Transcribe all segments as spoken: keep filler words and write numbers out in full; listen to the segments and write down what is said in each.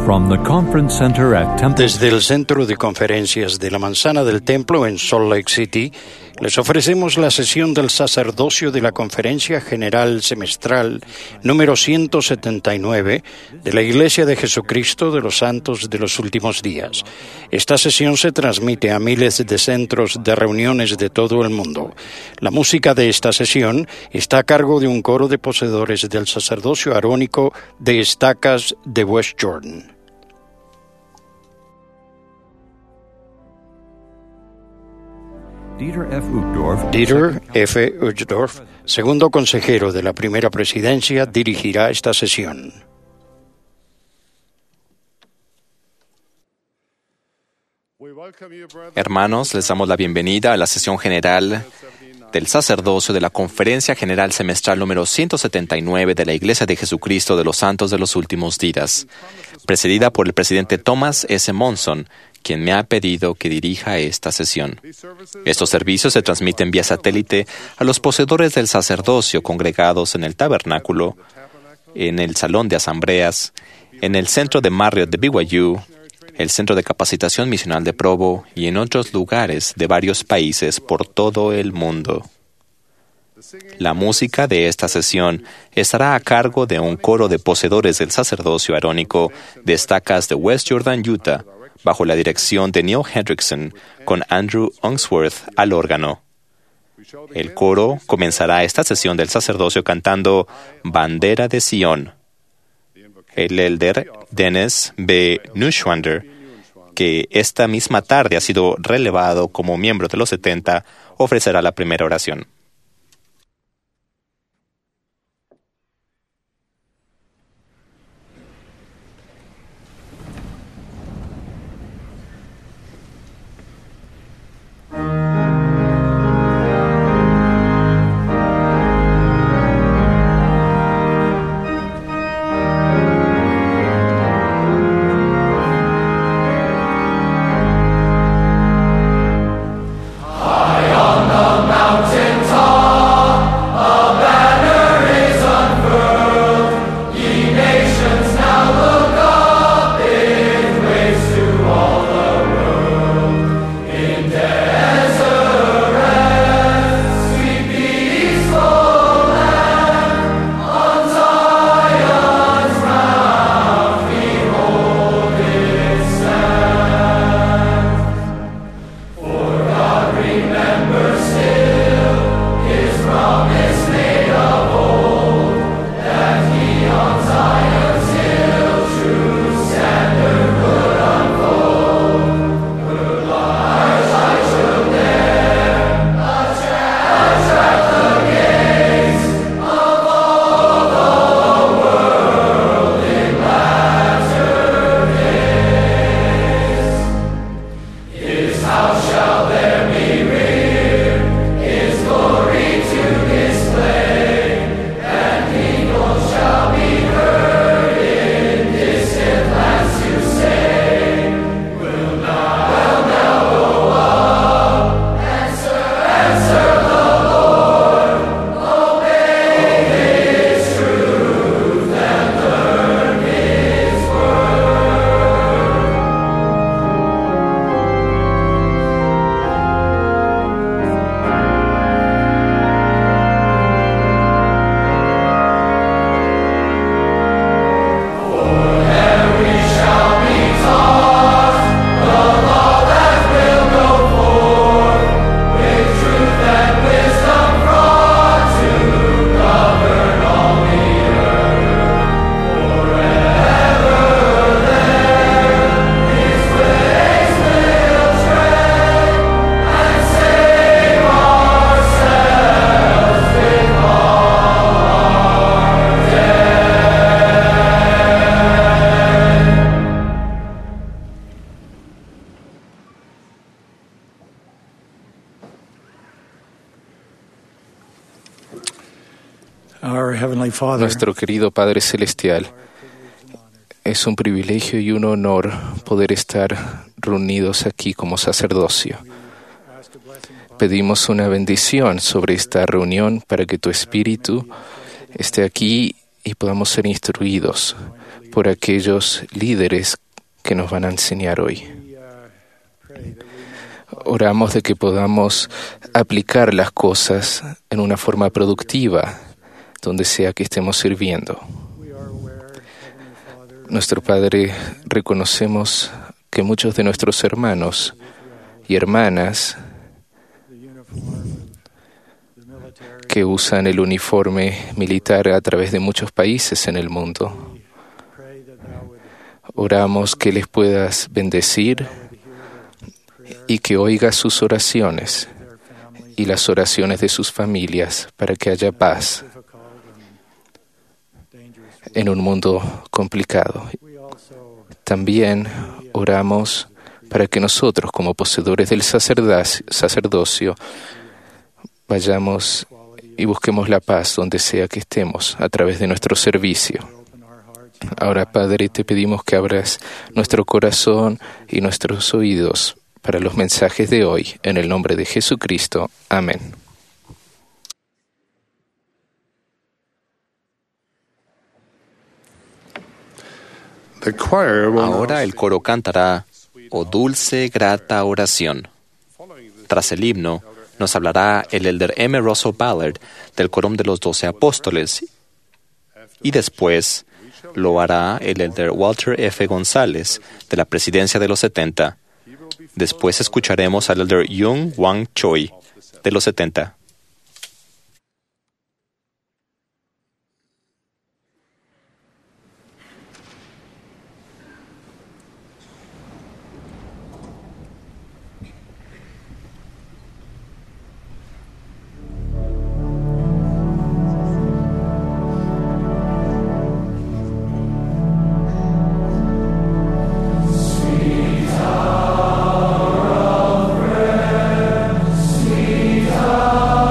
From the Conference Center at Temple. Desde el Centro de Conferencias de la Manzana del Templo en Salt Lake City, les ofrecemos la sesión del sacerdocio de la Conferencia General Semestral número ciento setenta y nueve de la Iglesia de Jesucristo de los Santos de los Últimos Días. Esta sesión se transmite a miles de centros de reuniones de todo el mundo. La música de esta sesión está a cargo de un coro de poseedores del sacerdocio arónico de Estacas de West Jordan. Dieter F. Uchtdorf, Dieter F. Uchtdorf, segundo consejero de la primera presidencia, dirigirá esta sesión. Hermanos, les damos la bienvenida a la sesión general del sacerdocio de la Conferencia General Semestral número ciento setenta y nueve de la Iglesia de Jesucristo de los Santos de los Últimos Días, presidida por el presidente Thomas S. Monson, quien me ha pedido que dirija esta sesión. Estos servicios se transmiten vía satélite a los poseedores del sacerdocio congregados en el tabernáculo, en el salón de asambleas, en el centro de Marriott de B Y U, el Centro de Capacitación Misional de Provo y en otros lugares de varios países por todo el mundo. La música de esta sesión estará a cargo de un coro de poseedores del sacerdocio arónico de Estacas de West Jordan, Utah, bajo la dirección de Neil Hendrickson, con Andrew Unsworth al órgano. El coro comenzará esta sesión del sacerdocio cantando Bandera de Sion. El elder Dennis B. Neuschwander, que esta misma tarde ha sido relevado como miembro de los setenta, ofrecerá la primera oración. Nuestro querido Padre Celestial, es un privilegio y un honor poder estar reunidos aquí como sacerdocio. Pedimos una bendición sobre esta reunión para que tu Espíritu esté aquí y podamos ser instruidos por aquellos líderes que nos van a enseñar hoy. Oramos de que podamos aplicar las cosas en una forma productiva, donde sea que estemos sirviendo. Nuestro Padre, reconocemos que muchos de nuestros hermanos y hermanas que usan el uniforme militar a través de muchos países en el mundo, oramos que les puedas bendecir y que oigas sus oraciones y las oraciones de sus familias para que haya paz en un mundo complicado. También oramos para que nosotros, como poseedores del sacerdocio, vayamos y busquemos la paz donde sea que estemos a través de nuestro servicio. Ahora, Padre, te pedimos que abras nuestro corazón y nuestros oídos para los mensajes de hoy, en el nombre de Jesucristo. Amén. Ahora el coro cantará «Oh dulce, grata oración». Tras el himno, nos hablará el elder M. Russell Ballard del Quórum de los Doce Apóstoles, y después lo hará el elder Walter F. González de la Presidencia de los setenta. Después escucharemos al elder Young Wang Choi de los setenta. Sweet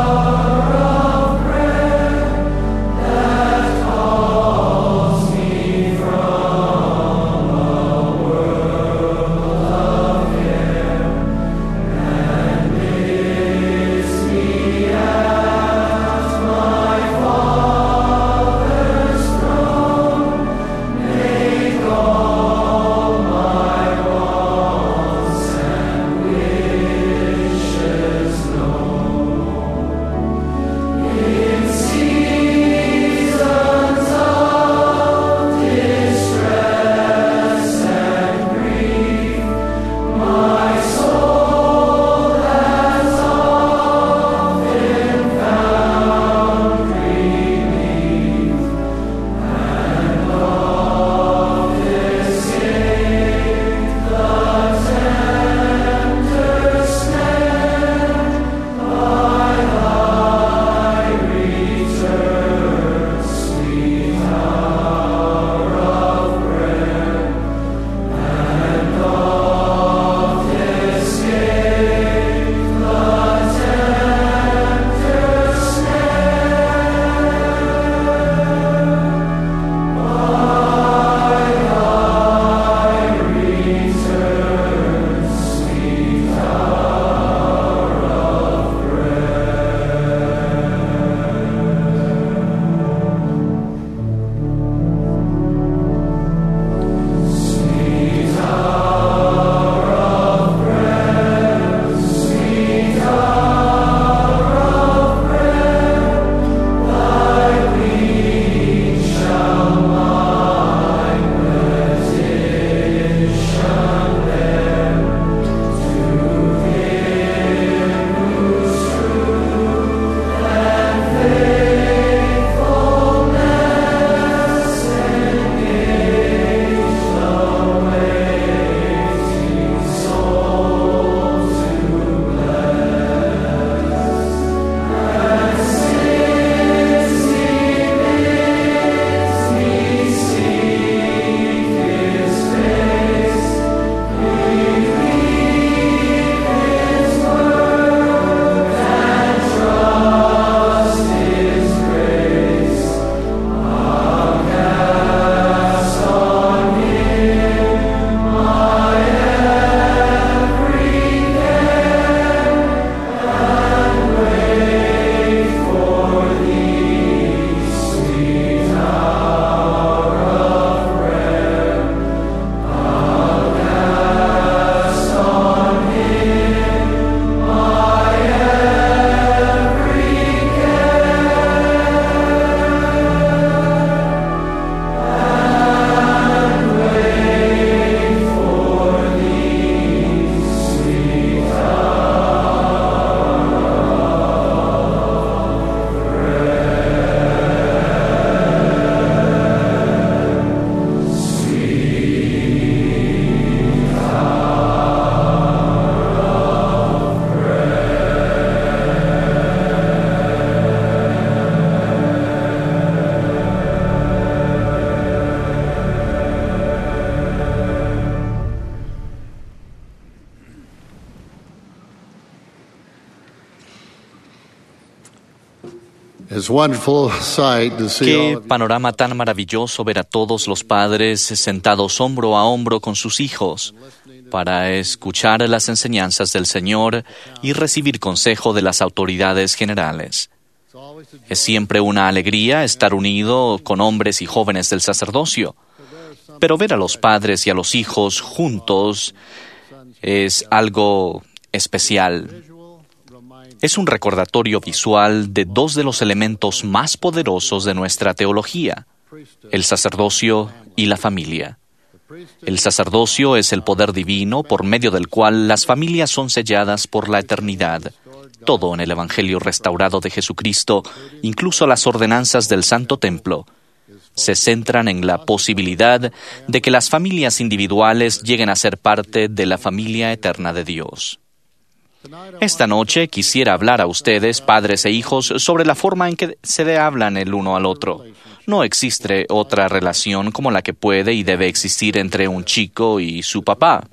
Qué panorama tan maravilloso ver a todos los padres sentados hombro a hombro con sus hijos para escuchar las enseñanzas del Señor y recibir consejo de las autoridades generales. Es siempre una alegría estar unido con hombres y jóvenes del sacerdocio, pero ver a los padres y a los hijos juntos es algo especial. Es un recordatorio visual de dos de los elementos más poderosos de nuestra teología, el sacerdocio y la familia. El sacerdocio es el poder divino por medio del cual las familias son selladas por la eternidad. Todo en el Evangelio restaurado de Jesucristo, incluso las ordenanzas del Santo Templo, se centran en la posibilidad de que las familias individuales lleguen a ser parte de la familia eterna de Dios. Esta noche quisiera hablar a ustedes, padres e hijos, sobre la forma en que se hablan el uno al otro. No existe otra relación como la que puede y debe existir entre un chico y su papá.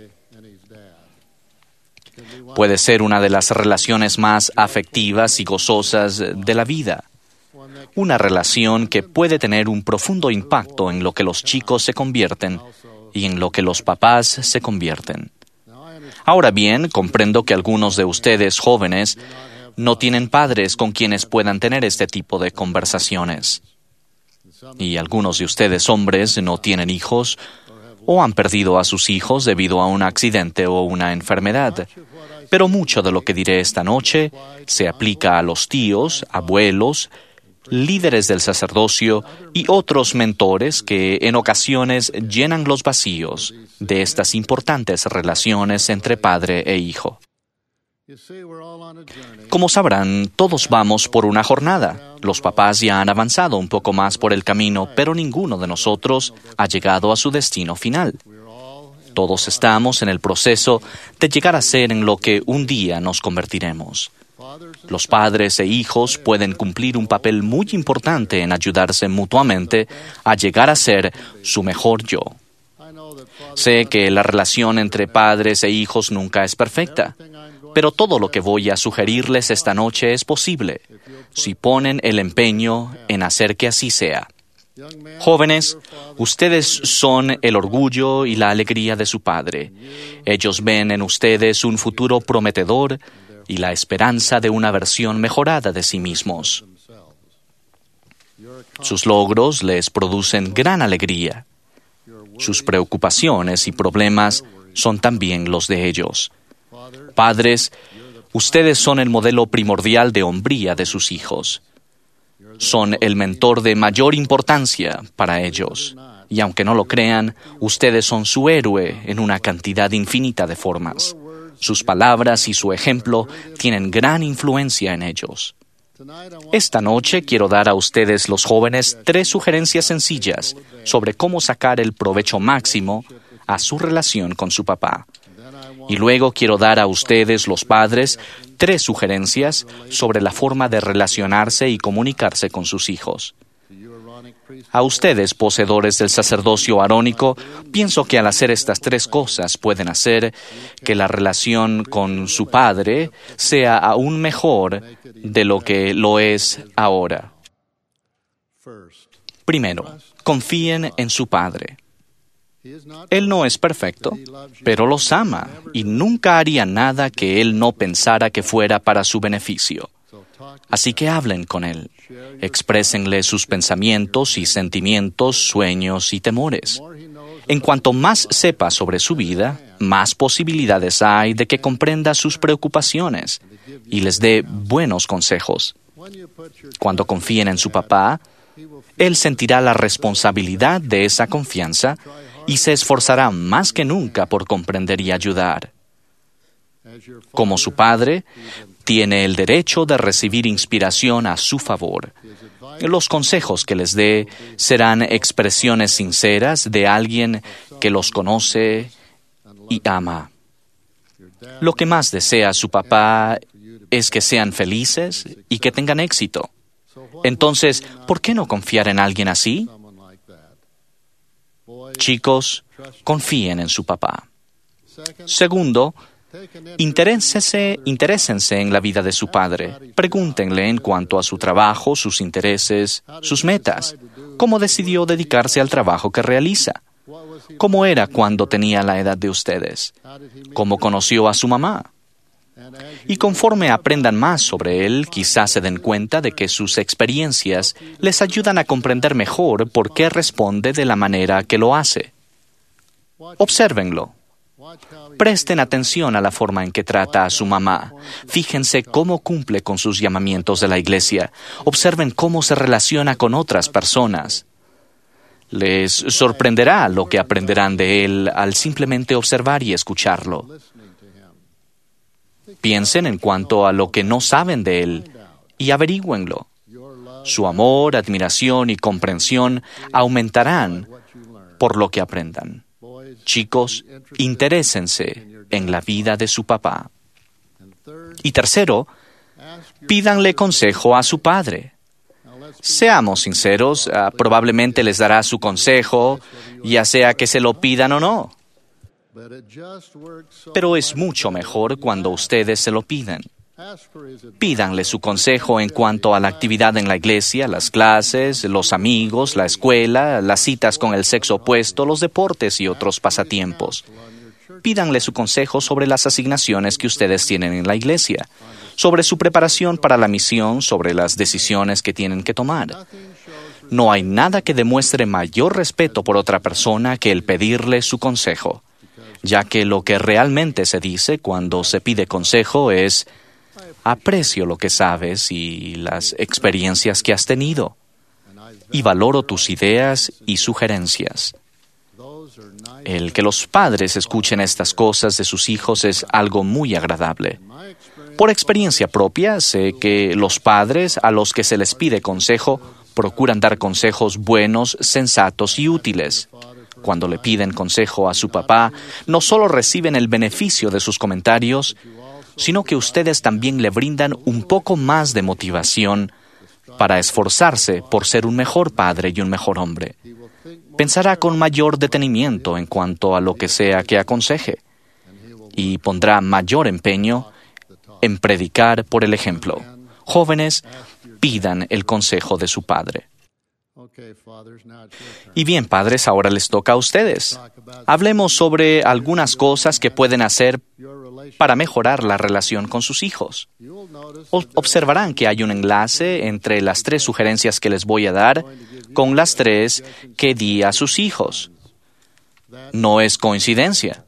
Puede ser una de las relaciones más afectivas y gozosas de la vida. Una relación que puede tener un profundo impacto en lo que los chicos se convierten y en lo que los papás se convierten. Ahora bien, comprendo que algunos de ustedes jóvenes no tienen padres con quienes puedan tener este tipo de conversaciones. Y algunos de ustedes hombres no tienen hijos o han perdido a sus hijos debido a un accidente o una enfermedad. Pero mucho de lo que diré esta noche se aplica a los tíos, abuelos, líderes del sacerdocio y otros mentores que en ocasiones llenan los vacíos de estas importantes relaciones entre padre e hijo. Como sabrán, todos vamos por una jornada. Los papás ya han avanzado un poco más por el camino, pero ninguno de nosotros ha llegado a su destino final. Todos estamos en el proceso de llegar a ser en lo que un día nos convertiremos. Los padres e hijos pueden cumplir un papel muy importante en ayudarse mutuamente a llegar a ser su mejor yo. Sé que la relación entre padres e hijos nunca es perfecta, pero todo lo que voy a sugerirles esta noche es posible, si ponen el empeño en hacer que así sea. Jóvenes, ustedes son el orgullo y la alegría de su padre. Ellos ven en ustedes un futuro prometedor y la esperanza de una versión mejorada de sí mismos. Sus logros les producen gran alegría. Sus preocupaciones y problemas son también los de ellos. Padres, ustedes son el modelo primordial de hombría de sus hijos. Son el mentor de mayor importancia para ellos. Y aunque no lo crean, ustedes son su héroe en una cantidad infinita de formas. Sus palabras y su ejemplo tienen gran influencia en ellos. Esta noche quiero dar a ustedes, los jóvenes, tres sugerencias sencillas sobre cómo sacar el provecho máximo a su relación con su papá. Y luego quiero dar a ustedes, los padres, tres sugerencias sobre la forma de relacionarse y comunicarse con sus hijos. A ustedes, poseedores del sacerdocio arónico, pienso que al hacer estas tres cosas pueden hacer que la relación con su padre sea aún mejor de lo que lo es ahora. Primero, confíen en su padre. Él no es perfecto, pero los ama y nunca haría nada que él no pensara que fuera para su beneficio. Así que hablen con él. Exprésenle sus pensamientos y sentimientos, sueños y temores. En cuanto más sepa sobre su vida, más posibilidades hay de que comprenda sus preocupaciones y les dé buenos consejos. Cuando confíen en su papá, él sentirá la responsabilidad de esa confianza y se esforzará más que nunca por comprender y ayudar. Como su padre, tiene el derecho de recibir inspiración a su favor. Los consejos que les dé serán expresiones sinceras de alguien que los conoce y ama. Lo que más desea su papá es que sean felices y que tengan éxito. Entonces, ¿por qué no confiar en alguien así? Chicos, confíen en su papá. Segundo, Interésense, interésense en la vida de su padre. Pregúntenle en cuanto a su trabajo, sus intereses, sus metas. ¿Cómo decidió dedicarse al trabajo que realiza? ¿Cómo era cuando tenía la edad de ustedes? ¿Cómo conoció a su mamá? Y conforme aprendan más sobre él, quizás se den cuenta de que sus experiencias les ayudan a comprender mejor por qué responde de la manera que lo hace. Obsérvenlo. Presten atención a la forma en que trata a su mamá. Fíjense cómo cumple con sus llamamientos de la iglesia. Observen cómo se relaciona con otras personas. Les sorprenderá lo que aprenderán de él al simplemente observar y escucharlo. Piensen en cuanto a lo que no saben de él y averigüenlo. Su amor, admiración y comprensión aumentarán por lo que aprendan. Chicos, interésense en la vida de su papá. Y tercero, pídanle consejo a su padre. Seamos sinceros, uh, probablemente les dará su consejo, ya sea que se lo pidan o no. Pero es mucho mejor cuando ustedes se lo piden. Pídanle su consejo en cuanto a la actividad en la iglesia, las clases, los amigos, la escuela, las citas con el sexo opuesto, los deportes y otros pasatiempos. Pídanle su consejo sobre las asignaciones que ustedes tienen en la iglesia, sobre su preparación para la misión, sobre las decisiones que tienen que tomar. No hay nada que demuestre mayor respeto por otra persona que el pedirle su consejo, ya que lo que realmente se dice cuando se pide consejo es: aprecio lo que sabes y las experiencias que has tenido, y valoro tus ideas y sugerencias. El que los padres escuchen estas cosas de sus hijos es algo muy agradable. Por experiencia propia, sé que los padres a los que se les pide consejo procuran dar consejos buenos, sensatos y útiles. Cuando le piden consejo a su papá, no solo reciben el beneficio de sus comentarios, sino que ustedes también le brindan un poco más de motivación para esforzarse por ser un mejor padre y un mejor hombre. Pensará con mayor detenimiento en cuanto a lo que sea que aconseje y pondrá mayor empeño en predicar por el ejemplo. Jóvenes, pidan el consejo de su padre. Y bien, padres, ahora les toca a ustedes. Hablemos sobre algunas cosas que pueden hacer para mejorar la relación con sus hijos. Observarán que hay un enlace entre las tres sugerencias que les voy a dar con las tres que di a sus hijos. No es coincidencia.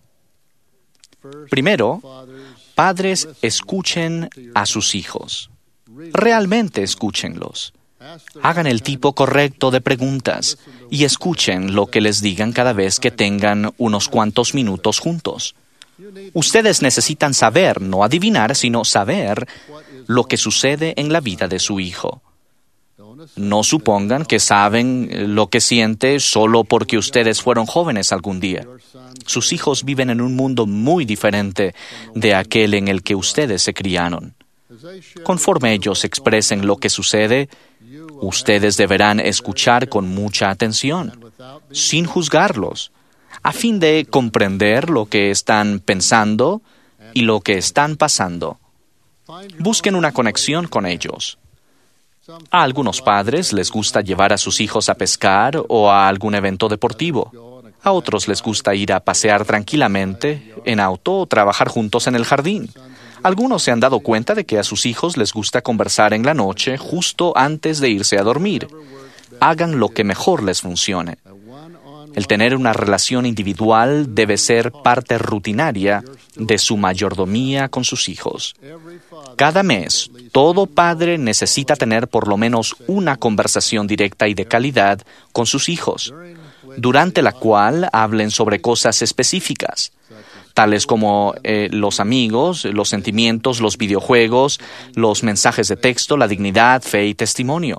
Primero, padres, escuchen a sus hijos. Realmente escúchenlos. Hagan el tipo correcto de preguntas y escuchen lo que les digan cada vez que tengan unos cuantos minutos juntos. Ustedes necesitan saber, no adivinar, sino saber lo que sucede en la vida de su hijo. No supongan que saben lo que siente solo porque ustedes fueron jóvenes algún día. Sus hijos viven en un mundo muy diferente de aquel en el que ustedes se criaron. Conforme ellos expresen lo que sucede, ustedes deberán escuchar con mucha atención, sin juzgarlos, a fin de comprender lo que están pensando y lo que están pasando. Busquen una conexión con ellos. A algunos padres les gusta llevar a sus hijos a pescar o a algún evento deportivo. A otros les gusta ir a pasear tranquilamente en auto o trabajar juntos en el jardín. Algunos se han dado cuenta de que a sus hijos les gusta conversar en la noche justo antes de irse a dormir. Hagan lo que mejor les funcione. El tener una relación individual debe ser parte rutinaria de su mayordomía con sus hijos. Cada mes, todo padre necesita tener por lo menos una conversación directa y de calidad con sus hijos, durante la cual hablen sobre cosas específicas, tales como eh, los amigos, los sentimientos, los videojuegos, los mensajes de texto, la dignidad, fe y testimonio.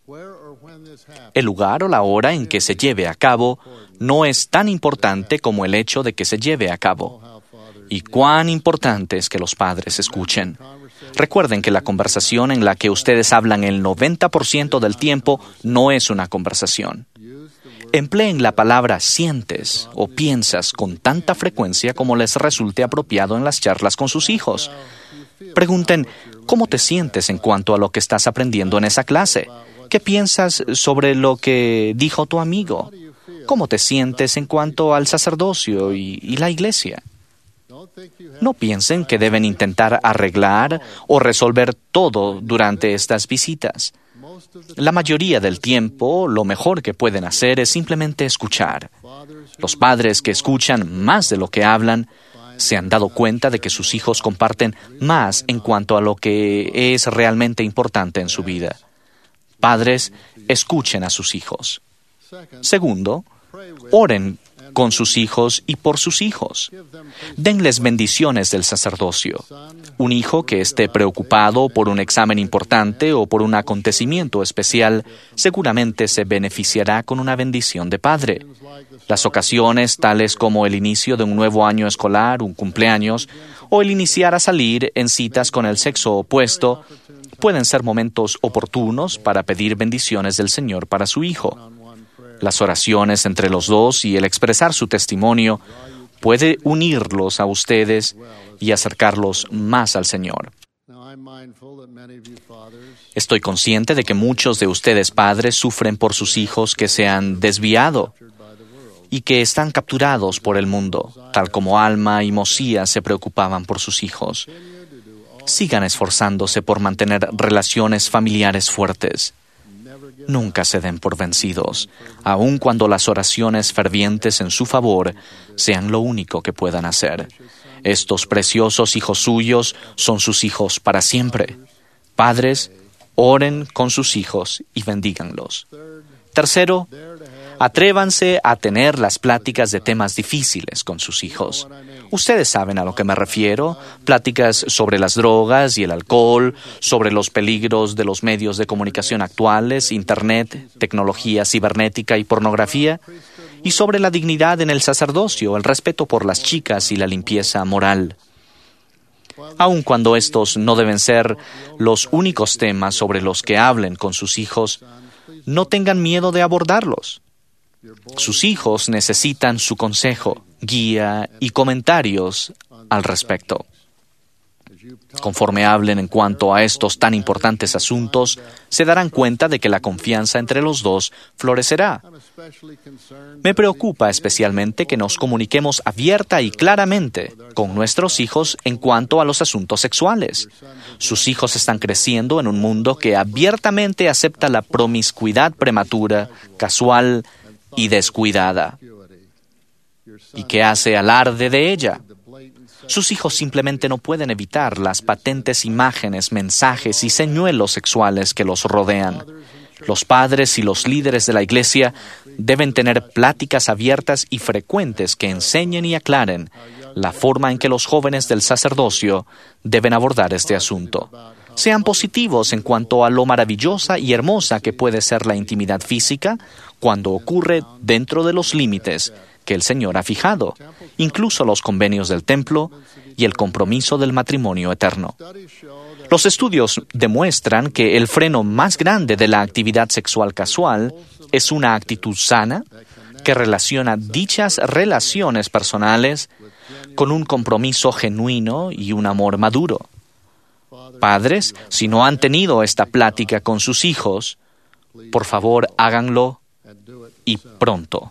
El lugar o la hora en que se lleve a cabo no es tan importante como el hecho de que se lleve a cabo. Y cuán importante es que los padres escuchen. Recuerden que la conversación en la que ustedes hablan el noventa por ciento del tiempo no es una conversación. Empleen la palabra sientes o piensas con tanta frecuencia como les resulte apropiado en las charlas con sus hijos. Pregunten, ¿cómo te sientes en cuanto a lo que estás aprendiendo en esa clase? ¿Qué piensas sobre lo que dijo tu amigo? ¿Cómo te sientes en cuanto al sacerdocio y, y la iglesia? No piensen que deben intentar arreglar o resolver todo durante estas visitas. La mayoría del tiempo, lo mejor que pueden hacer es simplemente escuchar. Los padres que escuchan más de lo que hablan se han dado cuenta de que sus hijos comparten más en cuanto a lo que es realmente importante en su vida. Padres, escuchen a sus hijos. Segundo, oren con sus hijos y por sus hijos. Denles bendiciones del sacerdocio. Un hijo que esté preocupado por un examen importante o por un acontecimiento especial seguramente se beneficiará con una bendición de padre. Las ocasiones tales como el inicio de un nuevo año escolar, un cumpleaños, o el iniciar a salir en citas con el sexo opuesto, pueden ser momentos oportunos para pedir bendiciones del Señor para su hijo. Las oraciones entre los dos y el expresar su testimonio puede unirlos a ustedes y acercarlos más al Señor. Estoy consciente de que muchos de ustedes padres sufren por sus hijos que se han desviado y que están capturados por el mundo, tal como Alma y Mosías se preocupaban por sus hijos. Sigan esforzándose por mantener relaciones familiares fuertes. Nunca se den por vencidos, aun cuando las oraciones fervientes en su favor sean lo único que puedan hacer. Estos preciosos hijos suyos son sus hijos para siempre. Padres, oren con sus hijos y bendíganlos. Tercero, atrévanse a tener las pláticas de temas difíciles con sus hijos. Ustedes saben a lo que me refiero, pláticas sobre las drogas y el alcohol, sobre los peligros de los medios de comunicación actuales, Internet, tecnología cibernética y pornografía, y sobre la dignidad en el sacerdocio, el respeto por las chicas y la limpieza moral. Aun cuando estos no deben ser los únicos temas sobre los que hablen con sus hijos, no tengan miedo de abordarlos. Sus hijos necesitan su consejo, guía y comentarios al respecto. Conforme hablen en cuanto a estos tan importantes asuntos, se darán cuenta de que la confianza entre los dos florecerá. Me preocupa especialmente que nos comuniquemos abierta y claramente con nuestros hijos en cuanto a los asuntos sexuales. Sus hijos están creciendo en un mundo que abiertamente acepta la promiscuidad prematura, casual y descuidada, y que hace alarde de ella. Sus hijos simplemente no pueden evitar las patentes imágenes, mensajes y señuelos sexuales que los rodean. Los padres y los líderes de la Iglesia deben tener pláticas abiertas y frecuentes que enseñen y aclaren la forma en que los jóvenes del sacerdocio deben abordar este asunto. Sean positivos en cuanto a lo maravillosa y hermosa que puede ser la intimidad física cuando ocurre dentro de los límites que el Señor ha fijado, incluso los convenios del templo y el compromiso del matrimonio eterno. Los estudios demuestran que el freno más grande de la actividad sexual casual es una actitud sana que relaciona dichas relaciones personales con un compromiso genuino y un amor maduro. Padres, si no han tenido esta plática con sus hijos, por favor háganlo y pronto.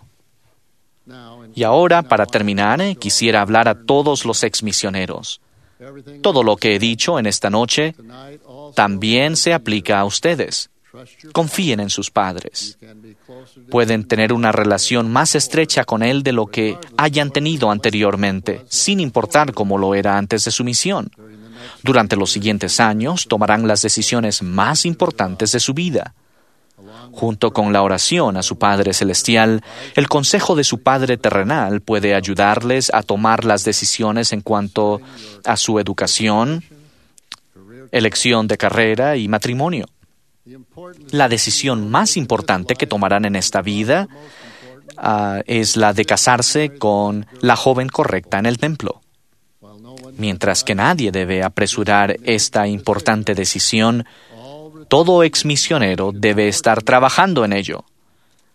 Y ahora, para terminar, eh, quisiera hablar a todos los exmisioneros. Todo lo que he dicho en esta noche también se aplica a ustedes. Confíen en sus padres. Pueden tener una relación más estrecha con él de lo que hayan tenido anteriormente, sin importar cómo lo era antes de su misión. Durante los siguientes años tomarán las decisiones más importantes de su vida. Junto con la oración a su Padre Celestial, el consejo de su Padre terrenal puede ayudarles a tomar las decisiones en cuanto a su educación, elección de carrera y matrimonio. La decisión más importante que tomarán en esta vida uh, es la de casarse con la joven correcta en el templo. Mientras que nadie debe apresurar esta importante decisión, todo exmisionero debe estar trabajando en ello.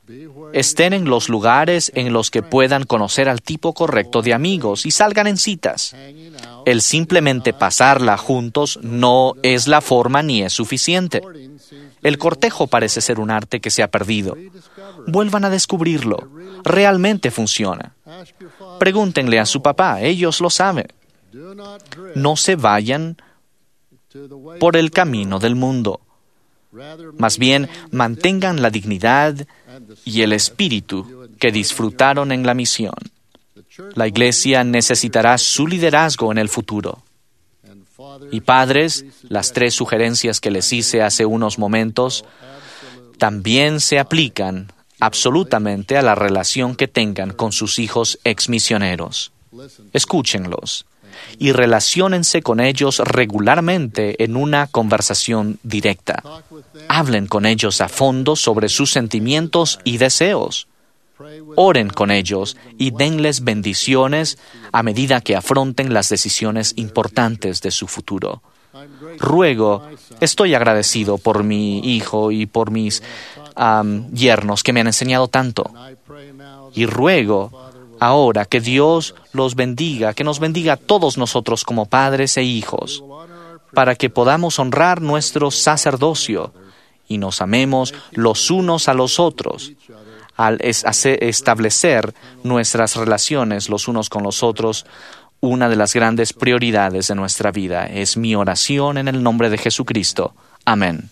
Estén en los lugares en los que puedan conocer al tipo correcto de amigos y salgan en citas. El simplemente pasarla juntos no es la forma ni es suficiente. El cortejo parece ser un arte que se ha perdido. Vuelvan a descubrirlo. Realmente funciona. Pregúntenle a su papá, ellos lo saben. No se vayan por el camino del mundo. Más bien, mantengan la dignidad y el espíritu que disfrutaron en la misión. La Iglesia necesitará su liderazgo en el futuro. Y padres, las tres sugerencias que les hice hace unos momentos también se aplican absolutamente a la relación que tengan con sus hijos exmisioneros. Escúchenlos y relaciónense con ellos regularmente en una conversación directa. Hablen con ellos a fondo sobre sus sentimientos y deseos. Oren con ellos y denles bendiciones a medida que afronten las decisiones importantes de su futuro. Ruego, estoy agradecido por mi hijo y por mis um, yernos que me han enseñado tanto. Y ruego ahora que Dios los bendiga, que nos bendiga a todos nosotros como padres e hijos, para que podamos honrar nuestro sacerdocio y nos amemos los unos a los otros, al es- hacer- establecer nuestras relaciones los unos con los otros. Una de las grandes prioridades de nuestra vida es mi oración en el nombre de Jesucristo. Amén.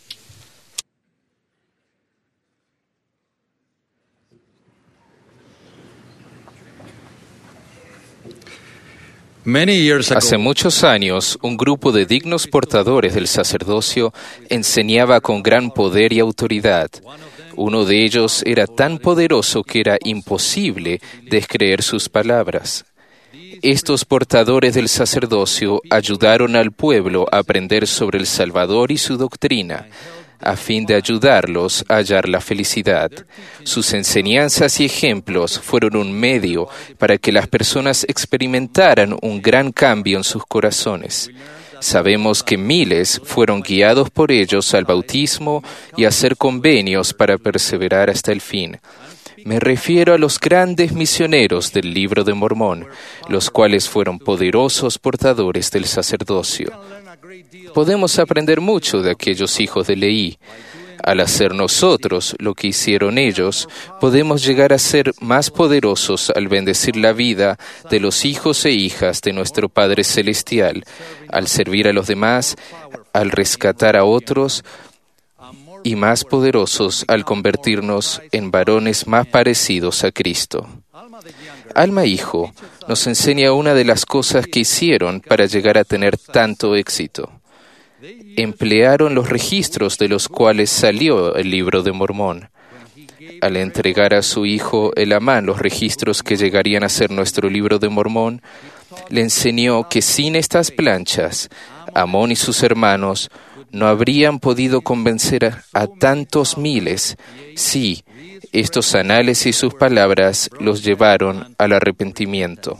Hace muchos años, un grupo de dignos portadores del sacerdocio enseñaba con gran poder y autoridad. Uno de ellos era tan poderoso que era imposible descreer sus palabras. Estos portadores del sacerdocio ayudaron al pueblo a aprender sobre el Salvador y su doctrina, a fin de ayudarlos a hallar la felicidad. Sus enseñanzas y ejemplos fueron un medio para que las personas experimentaran un gran cambio en sus corazones. Sabemos que miles fueron guiados por ellos al bautismo y a hacer convenios para perseverar hasta el fin. Me refiero a los grandes misioneros del Libro de Mormón, los cuales fueron poderosos portadores del sacerdocio. Podemos aprender mucho de aquellos hijos de Leí. Al hacer nosotros lo que hicieron ellos, podemos llegar a ser más poderosos al bendecir la vida de los hijos e hijas de nuestro Padre Celestial, al servir a los demás, al rescatar a otros, y más poderosos al convertirnos en varones más parecidos a Cristo. Alma Hijo nos enseña una de las cosas que hicieron para llegar a tener tanto éxito. Emplearon los registros de los cuales salió el Libro de Mormón. Al entregar a su hijo Elamán los registros que llegarían a ser nuestro Libro de Mormón, le enseñó que sin estas planchas, Amón y sus hermanos no habrían podido convencer a, a tantos miles si estos anales y sus palabras los llevaron al arrepentimiento.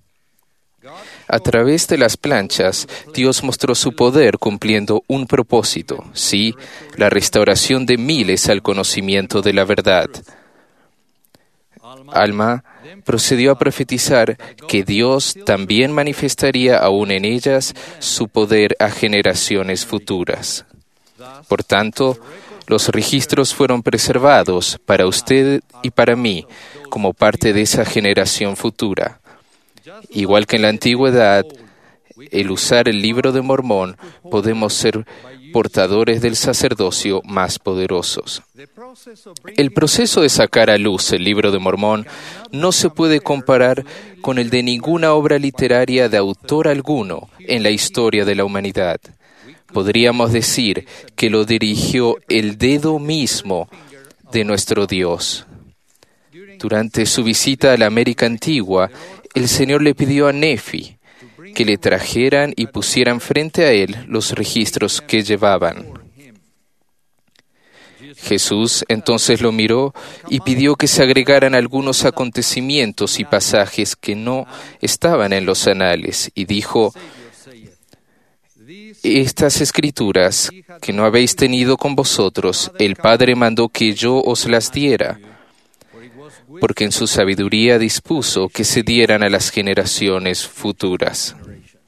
A través de las planchas, Dios mostró su poder cumpliendo un propósito, sí, la restauración de miles al conocimiento de la verdad. Alma procedió a profetizar que Dios también manifestaría aún en ellas su poder a generaciones futuras. Por tanto, los registros fueron preservados para usted y para mí como parte de esa generación futura. Igual que en la antigüedad, el usar el Libro de Mormón, podemos ser portadores del sacerdocio más poderosos. El proceso de sacar a luz el Libro de Mormón no se puede comparar con el de ninguna obra literaria de autor alguno en la historia de la humanidad. Podríamos decir que lo dirigió el dedo mismo de nuestro Dios. Durante su visita a la América antigua, el Señor le pidió a Nefi que le trajeran y pusieran frente a él los registros que llevaban. Jesús entonces lo miró y pidió que se agregaran algunos acontecimientos y pasajes que no estaban en los anales, y dijo: estas escrituras que no habéis tenido con vosotros, el Padre mandó que yo os las diera. porque en su sabiduría dispuso que se dieran a las generaciones futuras.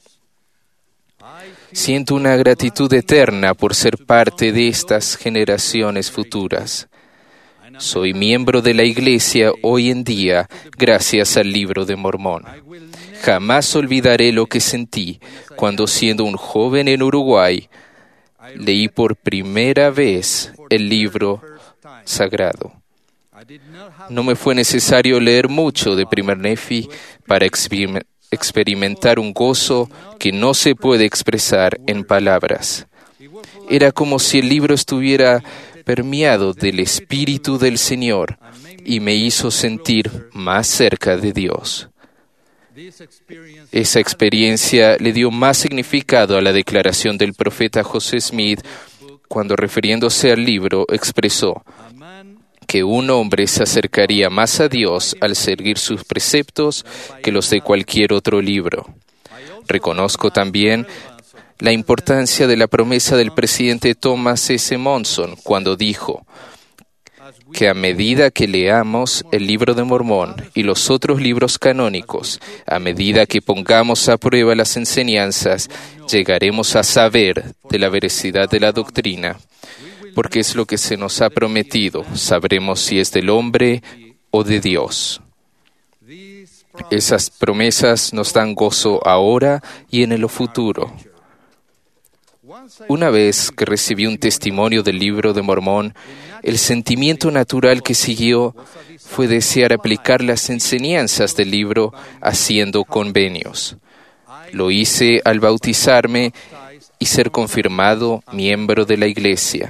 Siento una gratitud eterna por ser parte de estas generaciones futuras. Soy miembro de la Iglesia hoy en día gracias al Libro de Mormón. Jamás olvidaré lo que sentí cuando, siendo un joven en Uruguay, leí por primera vez el libro sagrado. No me fue necesario leer mucho de Primer Nefi para experimentar experimentar un gozo que no se puede expresar en palabras. Era como si el libro estuviera permeado del Espíritu del Señor y me hizo sentir más cerca de Dios. Esa experiencia le dio más significado a la declaración del profeta José Smith cuando, refiriéndose al libro, expresó que un hombre se acercaría más a Dios al seguir sus preceptos que los de cualquier otro libro. Reconozco también la importancia de la promesa del presidente Thomas S. Monson cuando dijo que a medida que leamos el Libro de Mormón y los otros libros canónicos, a medida que pongamos a prueba las enseñanzas, llegaremos a saber de la veracidad de la doctrina, porque es lo que se nos ha prometido. Sabremos si es del hombre o de Dios. Esas promesas nos dan gozo ahora y en el futuro. Una vez que recibí un testimonio del Libro de Mormón, el sentimiento natural que siguió fue desear aplicar las enseñanzas del libro haciendo convenios. Lo hice al bautizarme y ser confirmado miembro de la Iglesia.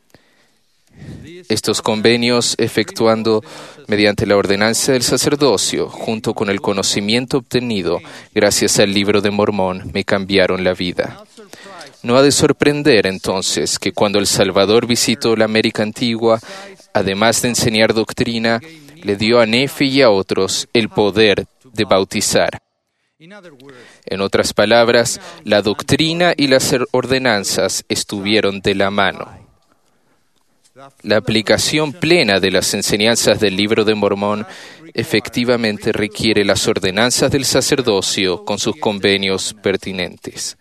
Estos convenios, efectuando mediante la ordenanza del sacerdocio, junto con el conocimiento obtenido gracias al Libro de Mormón, me cambiaron la vida. No ha de sorprender, entonces, que cuando el Salvador visitó la América Antigua, además de enseñar doctrina, le dio a Nefi y a otros el poder de bautizar. En otras palabras, la doctrina y las ordenanzas estuvieron de la mano. La aplicación plena de las enseñanzas del Libro de Mormón efectivamente requiere las ordenanzas del sacerdocio con sus convenios pertinentes.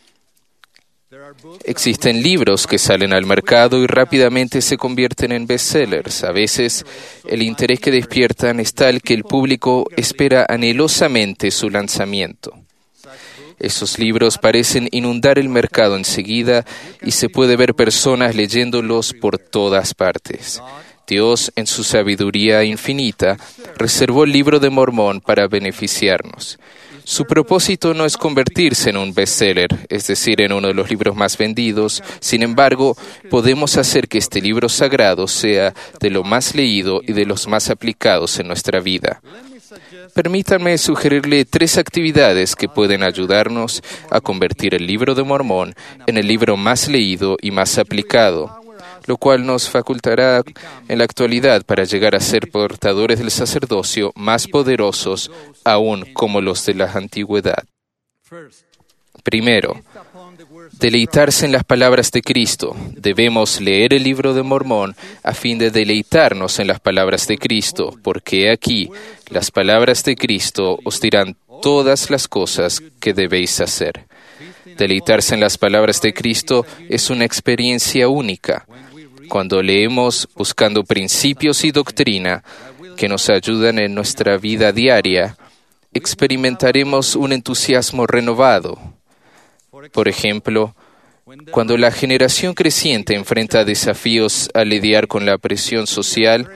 Existen libros que salen al mercado y rápidamente se convierten en bestsellers. A veces, el interés que despiertan es tal que el público espera anhelosamente su lanzamiento. Esos libros parecen inundar el mercado enseguida y se puede ver personas leyéndolos por todas partes. Dios, en su sabiduría infinita, reservó el Libro de Mormón para beneficiarnos. Su propósito no es convertirse en un bestseller, es decir, en uno de los libros más vendidos. Sin embargo, podemos hacer que este libro sagrado sea de lo más leído y de los más aplicados en nuestra vida. Permítanme sugerirle tres actividades que pueden ayudarnos a convertir el Libro de Mormón en el libro más leído y más aplicado, lo cual nos facultará en la actualidad para llegar a ser portadores del sacerdocio más poderosos aún como los de la antigüedad. Primero, deleitarse en las palabras de Cristo. Debemos leer el Libro de Mormón a fin de deleitarnos en las palabras de Cristo, porque aquí las palabras de Cristo os dirán todas las cosas que debéis hacer. Deleitarse en las palabras de Cristo es una experiencia única. Cuando leemos buscando principios y doctrina que nos ayudan en nuestra vida diaria, experimentaremos un entusiasmo renovado. Por ejemplo, cuando la generación creciente enfrenta desafíos a lidiar con la presión social,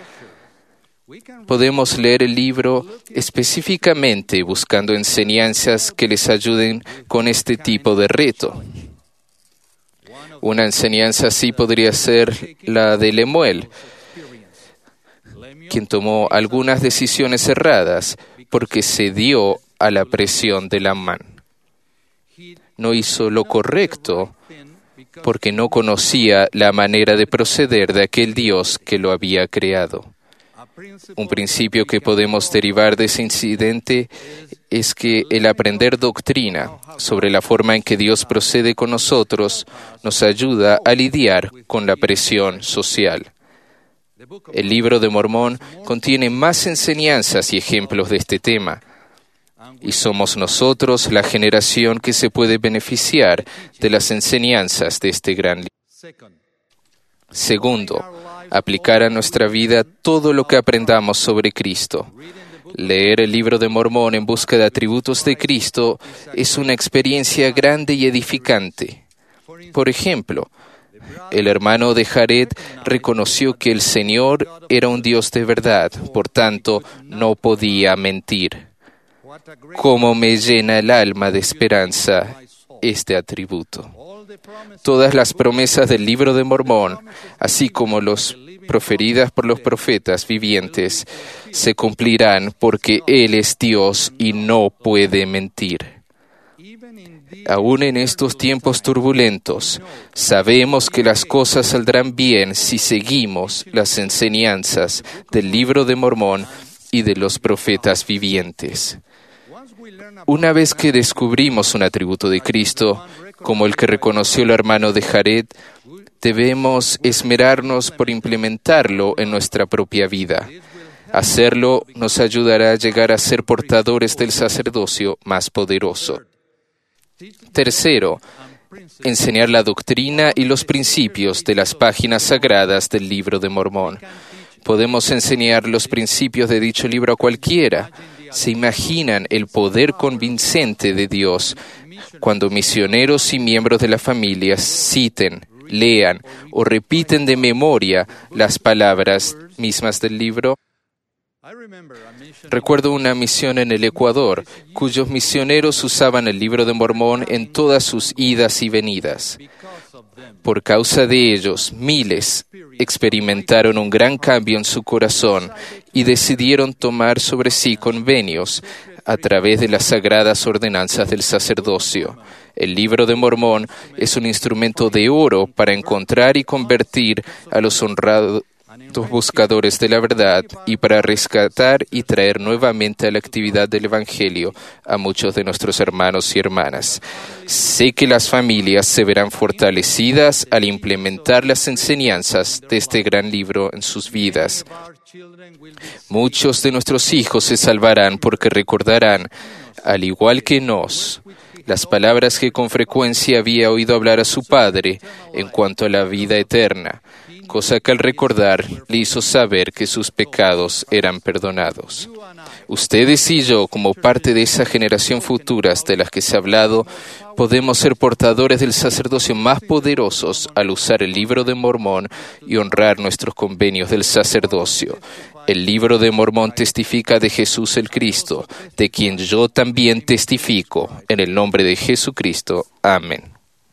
podemos leer el libro específicamente buscando enseñanzas que les ayuden con este tipo de reto. Una enseñanza así podría ser la de Lemuel, quien tomó algunas decisiones erradas porque cedió a la presión de Amán. No hizo lo correcto porque no conocía la manera de proceder de aquel Dios que lo había creado. Un principio que podemos derivar de ese incidente es que el aprender doctrina sobre la forma en que Dios procede con nosotros nos ayuda a lidiar con la presión social. El Libro de Mormón contiene más enseñanzas y ejemplos de este tema, y somos nosotros la generación que se puede beneficiar de las enseñanzas de este gran libro. Segundo, aplicar a nuestra vida todo lo que aprendamos sobre Cristo. Leer el Libro de Mormón en busca de atributos de Cristo es una experiencia grande y edificante. Por ejemplo, el hermano de Jared reconoció que el Señor era un Dios de verdad, por tanto, no podía mentir. Cómo me llena el alma de esperanza este atributo. Todas las promesas del Libro de Mormón, así como las proferidas por los profetas vivientes, se cumplirán porque Él es Dios y no puede mentir. Aún en estos tiempos turbulentos, sabemos que las cosas saldrán bien si seguimos las enseñanzas del Libro de Mormón y de los profetas vivientes. Una vez que descubrimos un atributo de Cristo, como el que reconoció el hermano de Jared, debemos esmerarnos por implementarlo en nuestra propia vida. Hacerlo nos ayudará a llegar a ser portadores del sacerdocio más poderoso. Tercero, enseñar la doctrina y los principios de las páginas sagradas del Libro de Mormón. Podemos enseñar los principios de dicho libro a cualquiera. ¿Se imaginan el poder convincente de Dios cuando misioneros y miembros de la familia citen, lean o repiten de memoria las palabras mismas del libro? Recuerdo una misión en el Ecuador, cuyos misioneros usaban el Libro de Mormón en todas sus idas y venidas. Por causa de ellos, miles experimentaron un gran cambio en su corazón y decidieron tomar sobre sí convenios a través de las sagradas ordenanzas del sacerdocio. El Libro de Mormón es un instrumento de oro para encontrar y convertir a los honrados buscadores de la verdad y para rescatar y traer nuevamente a la actividad del Evangelio a muchos de nuestros hermanos y hermanas. Sé que las familias se verán fortalecidas al implementar las enseñanzas de este gran libro en sus vidas. Muchos de nuestros hijos se salvarán porque recordarán, al igual que nos, las palabras que con frecuencia había oído hablar a su padre en cuanto a la vida eterna, cosa que al recordar le hizo saber que sus pecados eran perdonados. Ustedes y yo, como parte de esa generación futuras de las que se ha hablado, podemos ser portadores del sacerdocio más poderosos al usar el Libro de Mormón y honrar nuestros convenios del sacerdocio. El Libro de Mormón testifica de Jesús el Cristo, de quien yo también testifico. En el nombre de Jesucristo. Amén.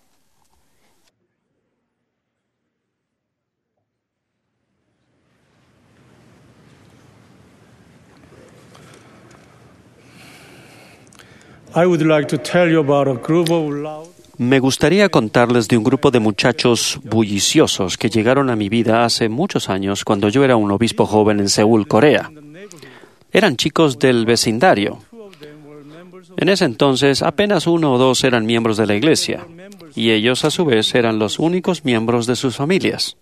I would like to tell you about a group of loud Me gustaría contarles de un grupo de muchachos bulliciosos que llegaron a mi vida hace muchos años cuando yo era un obispo joven en Seúl, Corea. Eran chicos del vecindario. En ese entonces apenas uno o dos eran miembros de la iglesia y ellos a su vez eran los únicos miembros de sus familias.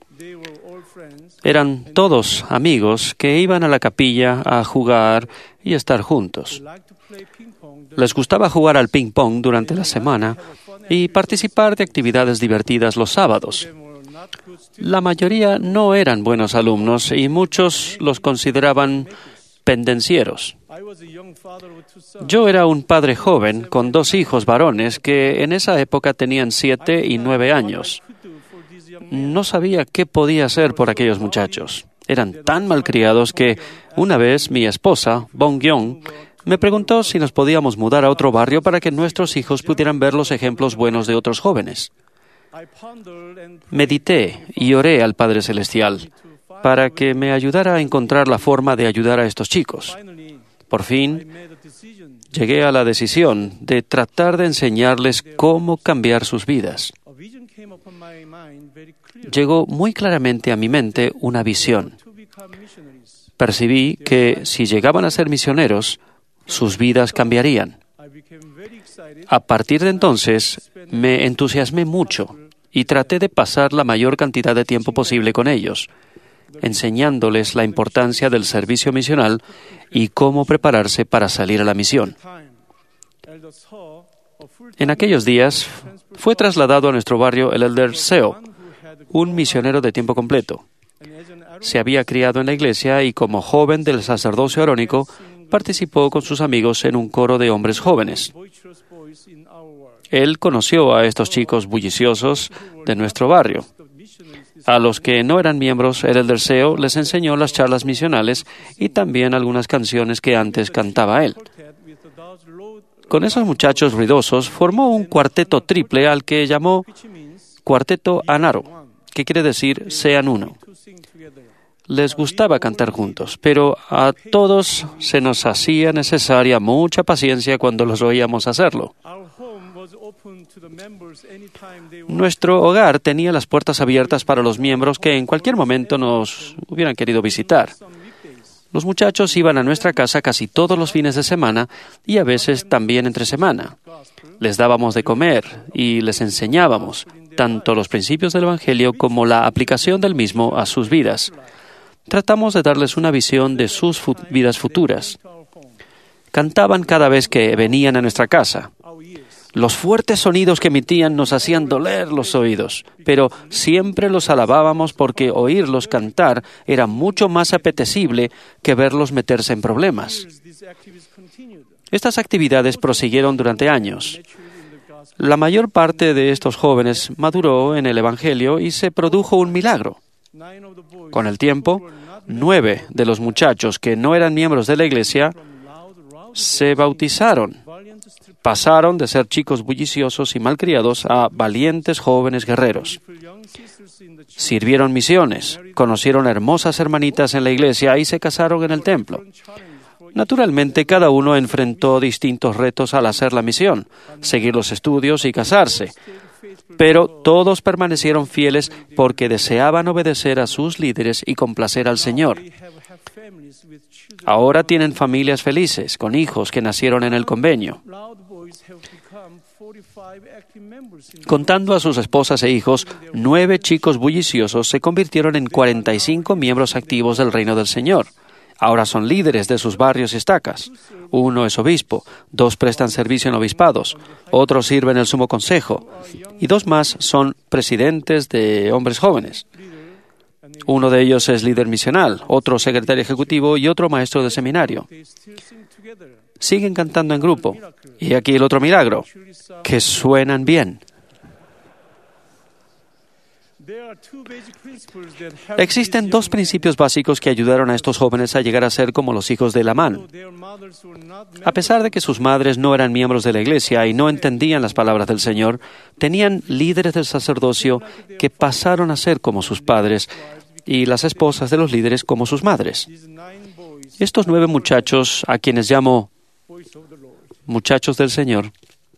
Eran todos amigos que iban a la capilla a jugar y estar juntos. Les gustaba jugar al ping-pong durante la semana y participar de actividades divertidas los sábados. La mayoría no eran buenos alumnos y muchos los consideraban pendencieros. Yo era un padre joven con dos hijos varones que en esa época tenían siete y nueve años. No sabía qué podía hacer por aquellos muchachos. Eran tan malcriados que una vez mi esposa, Bong-Young, me preguntó si nos podíamos mudar a otro barrio para que nuestros hijos pudieran ver los ejemplos buenos de otros jóvenes. Medité y oré al Padre Celestial para que me ayudara a encontrar la forma de ayudar a estos chicos. Por fin, llegué a la decisión de tratar de enseñarles cómo cambiar sus vidas. Llegó muy claramente a mi mente una visión. Percibí que si llegaban a ser misioneros, sus vidas cambiarían. A partir de entonces, me entusiasmé mucho y traté de pasar la mayor cantidad de tiempo posible con ellos. enseñándoles la importancia del servicio misional y cómo prepararse para salir a la misión. En aquellos días fue trasladado a nuestro barrio el elder Seo, un misionero de tiempo completo. Se había criado en la iglesia y como joven del sacerdocio arónico participó con sus amigos en un coro de hombres jóvenes. Él conoció a estos chicos bulliciosos de nuestro barrio. A los que no eran miembros, el elder Seo les enseñó las charlas misionales y también algunas canciones que antes cantaba él. Con esos muchachos ruidosos formó un cuarteto triple al que llamó Cuarteto Anaro, que quiere decir sean uno. Les gustaba cantar juntos, pero a todos se nos hacía necesaria mucha paciencia cuando los oíamos hacerlo. Nuestro hogar tenía las puertas abiertas para los miembros que en cualquier momento nos hubieran querido visitar. Los muchachos iban a nuestra casa casi todos los fines de semana y a veces también entre semana. Les dábamos de comer y les enseñábamos tanto los principios del Evangelio como la aplicación del mismo a sus vidas. Tratamos de darles una visión de sus fu- vidas futuras. Cantaban cada vez que venían a nuestra casa. Los fuertes sonidos que emitían nos hacían doler los oídos, pero siempre los alabábamos porque oírlos cantar era mucho más apetecible que verlos meterse en problemas. Estas actividades prosiguieron durante años. La mayor parte de estos jóvenes maduró en el Evangelio y se produjo un milagro. Con el tiempo, nueve de los muchachos que no eran miembros de la iglesia se bautizaron. Pasaron de ser chicos bulliciosos y malcriados a valientes jóvenes guerreros. Sirvieron misiones, conocieron hermosas hermanitas en la iglesia y se casaron en el templo. Naturalmente, cada uno enfrentó distintos retos al hacer la misión, seguir los estudios y casarse. Pero todos permanecieron fieles porque deseaban obedecer a sus líderes y complacer al Señor. Ahora tienen familias felices, con hijos que nacieron en el convenio. Contando a sus esposas e hijos, nueve chicos bulliciosos se convirtieron en cuarenta y cinco miembros activos del reino del Señor. Ahora son líderes de sus barrios y estacas. Uno es obispo, dos prestan servicio en obispados, otro sirve en el sumo consejo, y dos más son presidentes de hombres jóvenes. Uno de ellos es líder misional, otro secretario ejecutivo y otro maestro de seminario. Siguen cantando en grupo. Y aquí el otro milagro, que suenan bien. Existen dos principios básicos que ayudaron a estos jóvenes a llegar a ser como los hijos de Lamán. A pesar de que sus madres no eran miembros de la iglesia y no entendían las palabras del Señor, tenían líderes del sacerdocio que pasaron a ser como sus padres y las esposas de los líderes como sus madres. Estos nueve muchachos, a quienes llamo muchachos del Señor,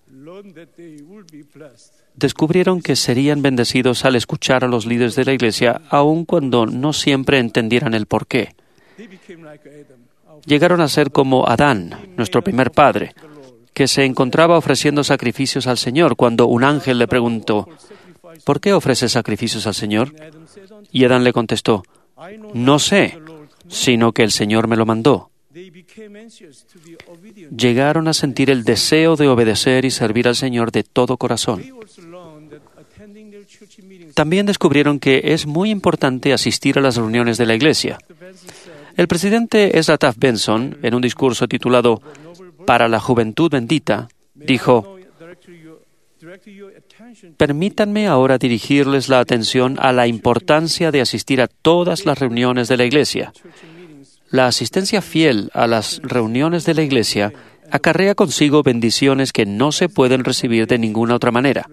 descubrieron que serían bendecidos al escuchar a los líderes de la iglesia, aun cuando no siempre entendieran el porqué. Llegaron a ser como Adán, nuestro primer padre, que se encontraba ofreciendo sacrificios al Señor cuando un ángel le preguntó, ¿por qué ofreces sacrificios al Señor? Y Adán le contestó, no sé, sino que el Señor me lo mandó. Llegaron a sentir el deseo de obedecer y servir al Señor de todo corazón. También descubrieron que es muy importante asistir a las reuniones de la iglesia. El presidente Ezra Taft Benson, en un discurso titulado Para la Juventud Bendita, dijo, permítanme ahora dirigirles la atención a la importancia de asistir a todas las reuniones de la iglesia. La asistencia fiel a las reuniones de la iglesia acarrea consigo bendiciones que no se pueden recibir de ninguna otra manera.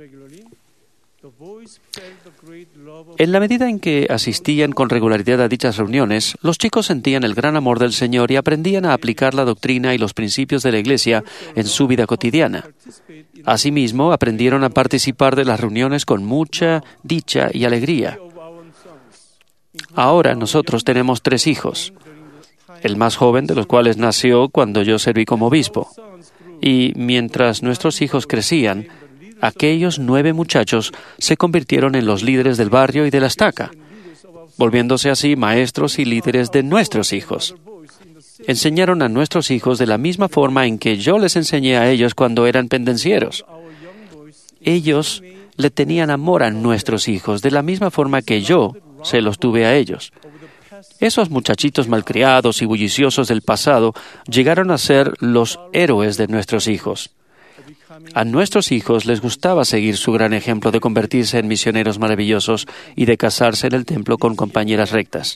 En la medida en que asistían con regularidad a dichas reuniones, los chicos sentían el gran amor del Señor y aprendían a aplicar la doctrina y los principios de la iglesia en su vida cotidiana. Asimismo, aprendieron a participar de las reuniones con mucha dicha y alegría. Ahora nosotros tenemos tres hijos, el más joven de los cuales nació cuando yo serví como obispo. Y mientras nuestros hijos crecían, aquellos nueve muchachos se convirtieron en los líderes del barrio y de la estaca. volviéndose así maestros y líderes de nuestros hijos. Enseñaron a nuestros hijos de la misma forma en que yo les enseñé a ellos cuando eran pendencieros. Ellos le tenían amor a nuestros hijos de la misma forma que yo se los tuve a ellos. Esos muchachitos malcriados y bulliciosos del pasado llegaron a ser los héroes de nuestros hijos. A nuestros hijos les gustaba seguir su gran ejemplo de convertirse en misioneros maravillosos y de casarse en el templo con compañeras rectas.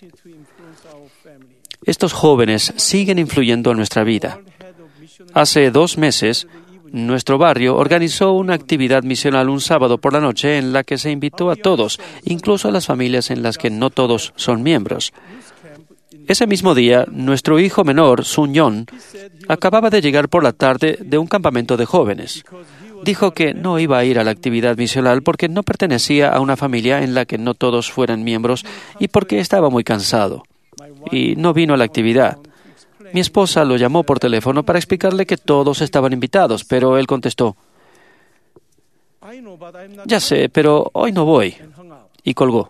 Estos jóvenes siguen influyendo en nuestra vida. Hace dos meses, nuestro barrio organizó una actividad misional un sábado por la noche en la que se invitó a todos, incluso a las familias en las que no todos son miembros. Ese mismo día, nuestro hijo menor, Sun Yon, acababa de llegar por la tarde de un campamento de jóvenes. Dijo que no iba a ir a la actividad misional porque no pertenecía a una familia en la que no todos fueran miembros y porque estaba muy cansado. Y no vino a la actividad. Mi esposa lo llamó por teléfono para explicarle que todos estaban invitados, pero él contestó: «Ya sé, pero hoy no voy», y colgó.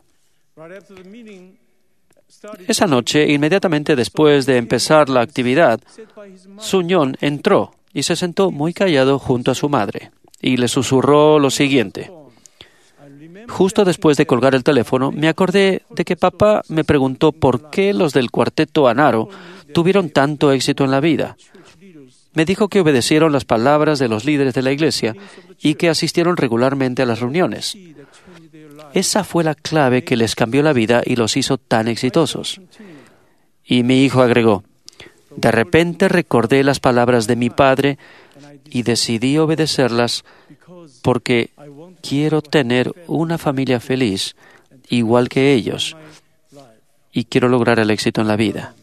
Esa noche, inmediatamente después de empezar la actividad, Sun Yon entró y se sentó muy callado junto a su madre y le susurró lo siguiente: «Justo después de colgar el teléfono, me acordé de que papá me preguntó por qué los del cuarteto Anaro tuvieron tanto éxito en la vida. Me dijo que obedecieron las palabras de los líderes de la iglesia y que asistieron regularmente a las reuniones. Esa fue la clave que les cambió la vida y los hizo tan exitosos». Y mi hijo agregó: «De repente recordé las palabras de mi padre y decidí obedecerlas porque quiero tener una familia feliz igual que ellos y quiero lograr el éxito en la vida».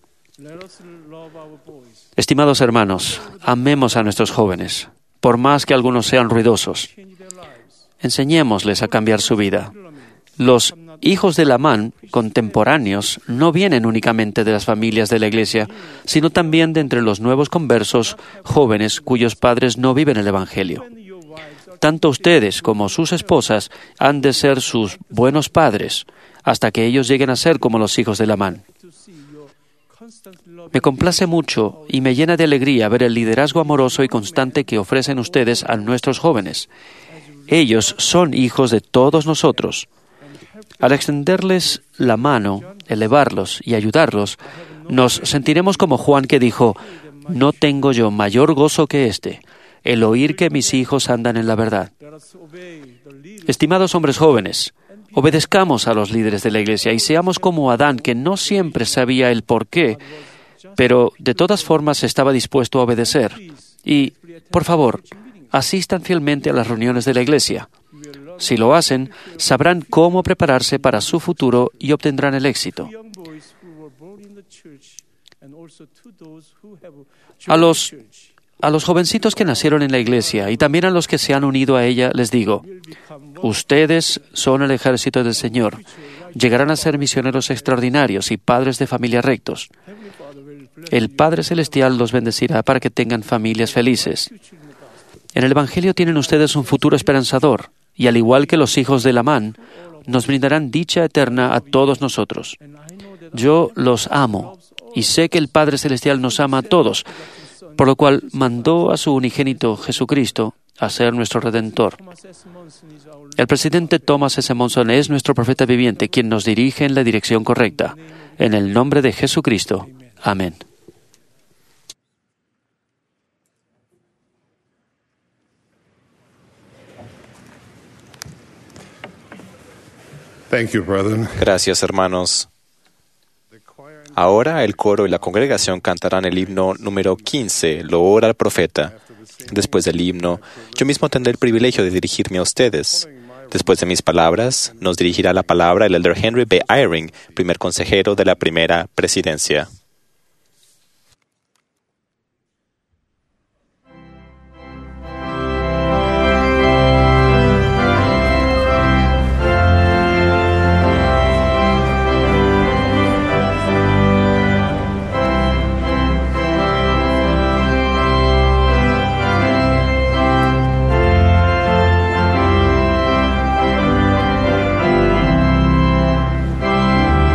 Estimados hermanos, amemos a nuestros jóvenes, por más que algunos sean ruidosos. Enseñémosles a cambiar su vida. Los hijos de Lamán contemporáneos no vienen únicamente de las familias de la iglesia, sino también de entre los nuevos conversos jóvenes cuyos padres no viven el Evangelio. Tanto ustedes como sus esposas han de ser sus buenos padres hasta que ellos lleguen a ser como los hijos de Lamán. Me complace mucho y me llena de alegría ver el liderazgo amoroso y constante que ofrecen ustedes a nuestros jóvenes. Ellos son hijos de todos nosotros. Al extenderles la mano, elevarlos y ayudarlos, nos sentiremos como Juan que dijo: «No tengo yo mayor gozo que este, el oír que mis hijos andan en la verdad». Estimados hombres jóvenes, obedezcamos a los líderes de la iglesia y seamos como Adán, que no siempre sabía el por qué, pero de todas formas estaba dispuesto a obedecer. Y, por favor, asistan fielmente a las reuniones de la iglesia. Si lo hacen, sabrán cómo prepararse para su futuro y obtendrán el éxito. A los, a los jovencitos que nacieron en la iglesia y también a los que se han unido a ella, les digo: ustedes son el ejército del Señor. Llegarán a ser misioneros extraordinarios y padres de familia rectos. El Padre Celestial los bendecirá para que tengan familias felices. En el Evangelio tienen ustedes un futuro esperanzador, y al igual que los hijos de Lamán, nos brindarán dicha eterna a todos nosotros. Yo los amo, y sé que el Padre Celestial nos ama a todos, por lo cual mandó a su unigénito Jesucristo a ser nuestro Redentor. El presidente Thomas S. Monson es nuestro profeta viviente, quien nos dirige en la dirección correcta. En el nombre de Jesucristo. Amén. Thank you, brethren. Gracias, hermanos. Ahora el coro y la congregación cantarán el himno número quince, Loor al Profeta. Después del himno, yo mismo tendré el privilegio de dirigirme a ustedes. Después de mis palabras, nos dirigirá la palabra el elder Henry B. Eyring, primer consejero de la primera presidencia. Thank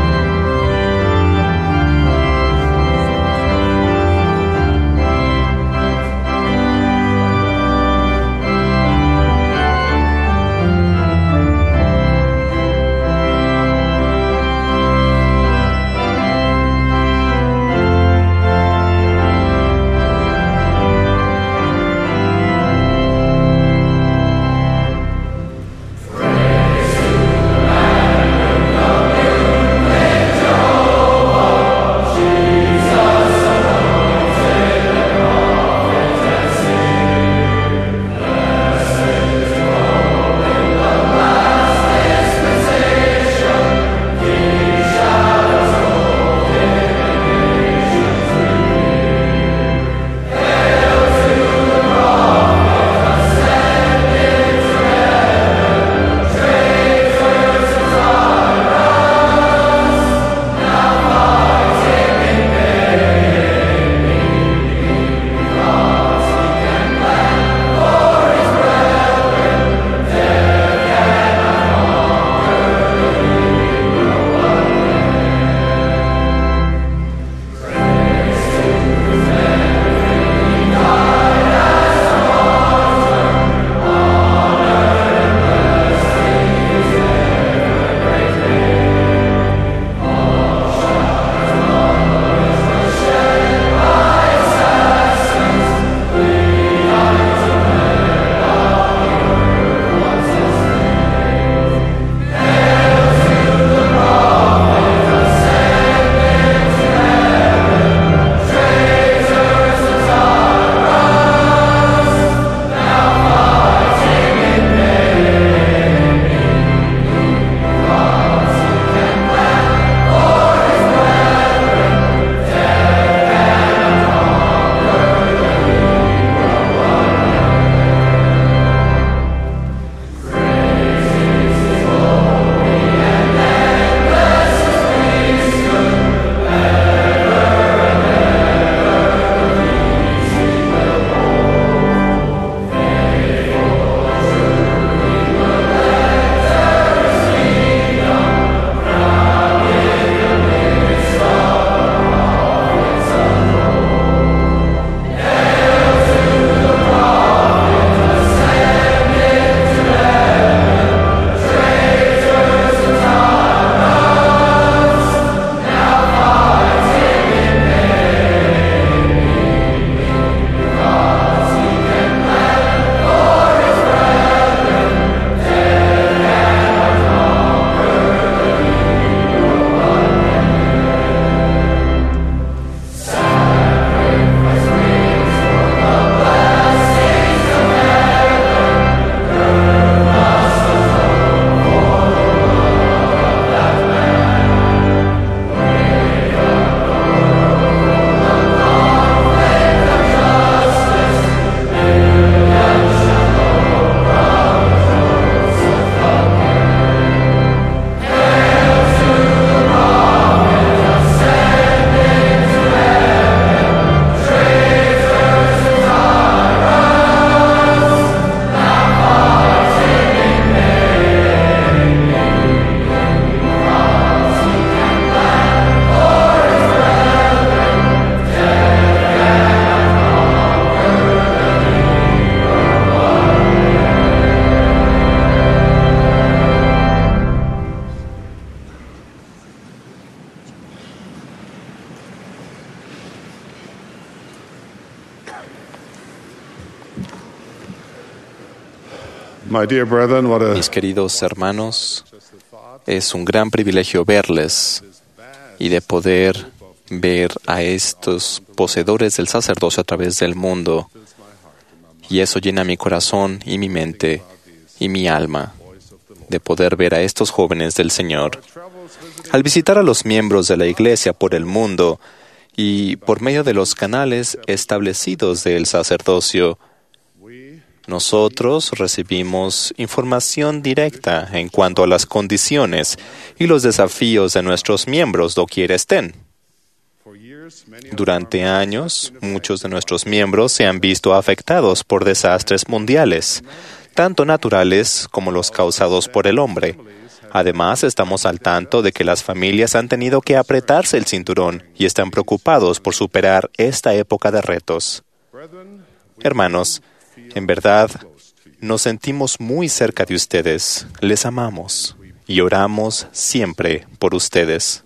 My dear brethren, what a Mis queridos hermanos, es un gran privilegio verles y de poder ver a estos poseedores del sacerdocio a través del mundo. Y eso llena mi corazón y mi mente y mi alma, de poder ver a estos jóvenes del Señor. Al visitar a los miembros de la Iglesia por el mundo y por medio de los canales establecidos del sacerdocio, nosotros recibimos información directa en cuanto a las condiciones y los desafíos de nuestros miembros doquiera estén. Durante años, muchos de nuestros miembros se han visto afectados por desastres mundiales, tanto naturales como los causados por el hombre. Además, estamos al tanto de que las familias han tenido que apretarse el cinturón y están preocupados por superar esta época de retos. Hermanos, en verdad, nos sentimos muy cerca de ustedes, les amamos y oramos siempre por ustedes.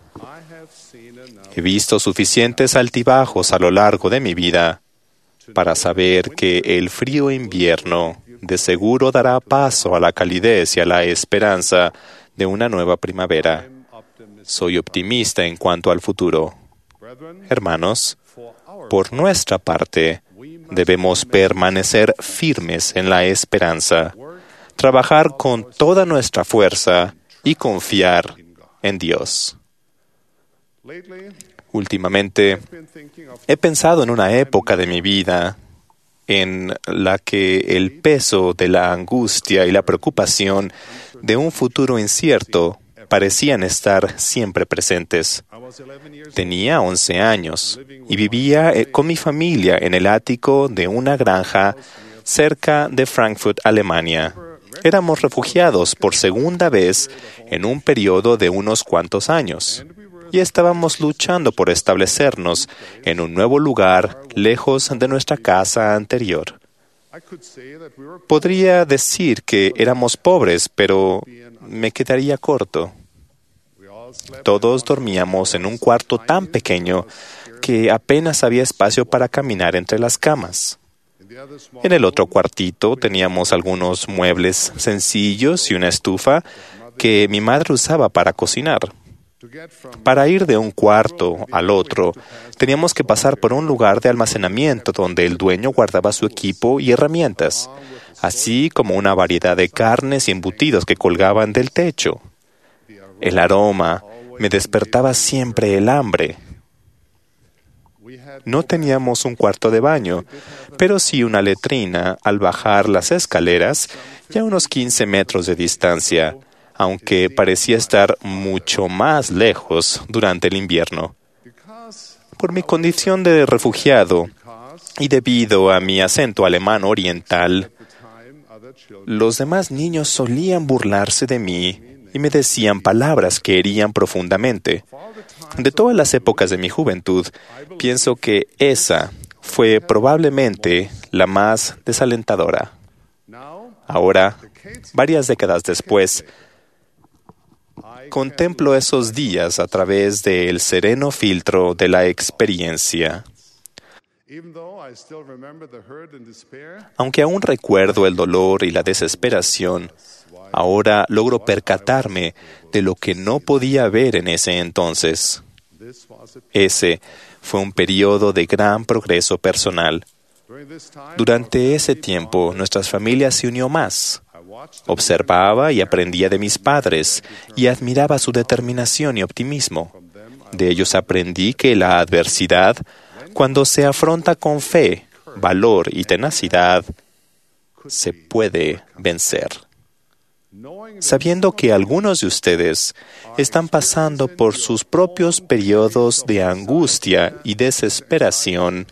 He visto suficientes altibajos a lo largo de mi vida para saber que el frío invierno de seguro dará paso a la calidez y a la esperanza de una nueva primavera. Soy optimista en cuanto al futuro. Hermanos, por nuestra parte, debemos permanecer firmes en la esperanza, trabajar con toda nuestra fuerza y confiar en Dios. Últimamente, he pensado en una época de mi vida en la que el peso de la angustia y la preocupación de un futuro incierto parecían estar siempre presentes. Tenía once años y vivía con mi familia en el ático de una granja cerca de Frankfurt, Alemania. Éramos refugiados por segunda vez en un periodo de unos cuantos años y estábamos luchando por establecernos en un nuevo lugar lejos de nuestra casa anterior. Podría decir que éramos pobres, pero me quedaría corto. Todos dormíamos en un cuarto tan pequeño que apenas había espacio para caminar entre las camas. En el otro cuartito teníamos algunos muebles sencillos y una estufa que mi madre usaba para cocinar. Para ir de un cuarto al otro, teníamos que pasar por un lugar de almacenamiento donde el dueño guardaba su equipo y herramientas, así como una variedad de carnes y embutidos que colgaban del techo. El aroma me despertaba siempre el hambre. No teníamos un cuarto de baño, pero sí una letrina al bajar las escaleras y a unos quince metros de distancia, aunque parecía estar mucho más lejos durante el invierno. Por mi condición de refugiado y debido a mi acento alemán oriental, los demás niños solían burlarse de mí y me decían palabras que herían profundamente. De todas las épocas de mi juventud, pienso que esa fue probablemente la más desalentadora. Ahora, varias décadas después, contemplo esos días a través del sereno filtro de la experiencia. Aunque aún recuerdo el dolor y la desesperación, ahora logro percatarme de lo que no podía ver en ese entonces. Ese fue un periodo de gran progreso personal. Durante ese tiempo, nuestras familias se unió más. Observaba y aprendía de mis padres y admiraba su determinación y optimismo. De ellos aprendí que la adversidad, cuando se afronta con fe, valor y tenacidad, se puede vencer. Sabiendo que algunos de ustedes están pasando por sus propios periodos de angustia y desesperación,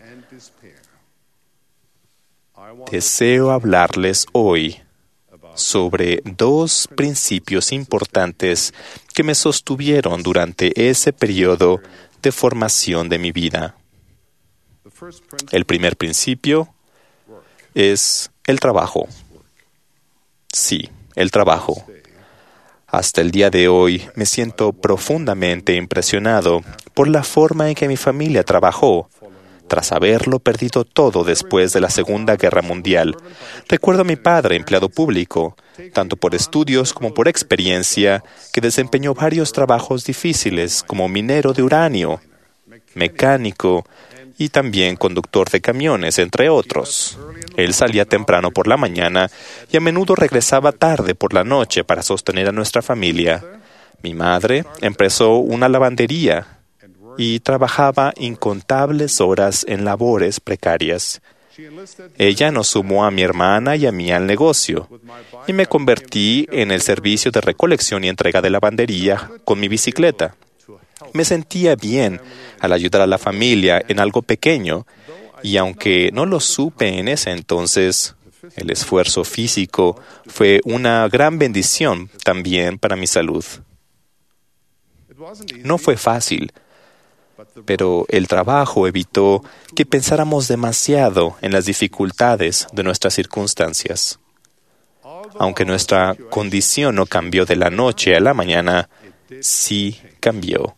deseo hablarles hoy sobre dos principios importantes que me sostuvieron durante ese periodo de formación de mi vida. El primer principio es el trabajo. Sí, el trabajo. Hasta el día de hoy me siento profundamente impresionado por la forma en que mi familia trabajó, tras haberlo perdido todo después de la Segunda Guerra Mundial. Recuerdo a mi padre, empleado público, tanto por estudios como por experiencia, que desempeñó varios trabajos difíciles como minero de uranio, mecánico y también conductor de camiones, entre otros. Él salía temprano por la mañana y a menudo regresaba tarde por la noche para sostener a nuestra familia. Mi madre empezó una lavandería y trabajaba incontables horas en labores precarias. Ella nos sumó a mi hermana y a mí al negocio, y me convertí en el servicio de recolección y entrega de lavandería con mi bicicleta. Me sentía bien al ayudar a la familia en algo pequeño, y aunque no lo supe en ese entonces, el esfuerzo físico fue una gran bendición también para mi salud. No fue fácil, pero el trabajo evitó que pensáramos demasiado en las dificultades de nuestras circunstancias. Aunque nuestra condición no cambió de la noche a la mañana, sí cambió.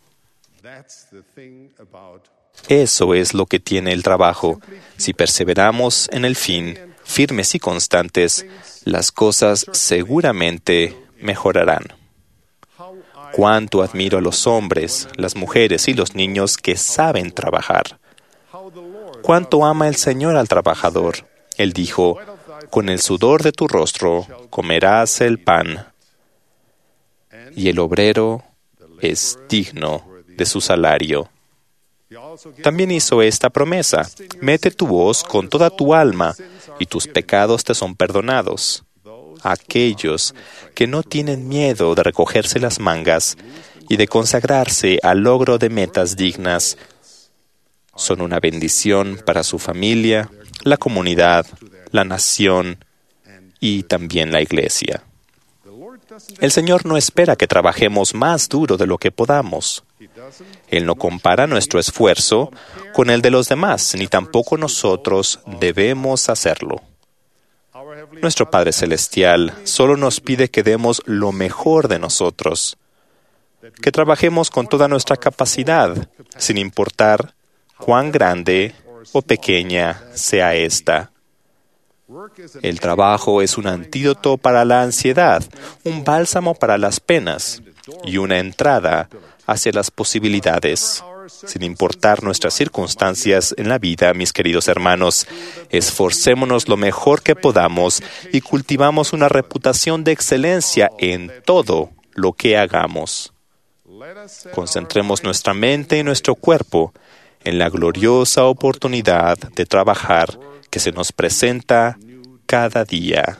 Eso es lo que tiene el trabajo. Si perseveramos en el fin, firmes y constantes, las cosas seguramente mejorarán. Cuánto admiro a los hombres, las mujeres y los niños que saben trabajar. Cuánto ama el Señor al trabajador. Él dijo, con el sudor de tu rostro comerás el pan. Y el obrero es digno de su salario. También hizo esta promesa, mete tu voz con toda tu alma y tus pecados te son perdonados. Aquellos que no tienen miedo de recogerse las mangas y de consagrarse al logro de metas dignas son una bendición para su familia, la comunidad, la nación y también la iglesia. El Señor no espera que trabajemos más duro de lo que podamos. Él no compara nuestro esfuerzo con el de los demás, ni tampoco nosotros debemos hacerlo. Nuestro Padre Celestial solo nos pide que demos lo mejor de nosotros, que trabajemos con toda nuestra capacidad, sin importar cuán grande o pequeña sea ésta. El trabajo es un antídoto para la ansiedad, un bálsamo para las penas y una entrada hacia las posibilidades. Sin importar nuestras circunstancias en la vida, mis queridos hermanos, esforcémonos lo mejor que podamos y cultivamos una reputación de excelencia en todo lo que hagamos. Concentremos nuestra mente y nuestro cuerpo en la gloriosa oportunidad de trabajar que se nos presenta cada día.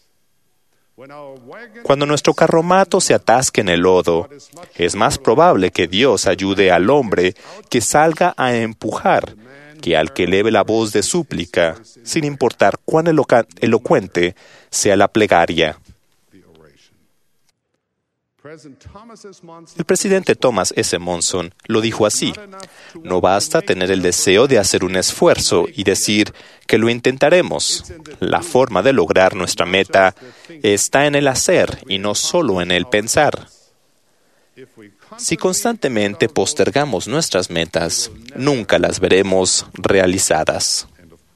Cuando nuestro carromato se atasque en el lodo, es más probable que Dios ayude al hombre que salga a empujar que al que eleve la voz de súplica, sin importar cuán eloca- elocuente sea la plegaria. El presidente Thomas S. Monson lo dijo así: no basta tener el deseo de hacer un esfuerzo y decir que lo intentaremos. La forma de lograr nuestra meta está en el hacer y no solo en el pensar. Si constantemente postergamos nuestras metas, nunca las veremos realizadas.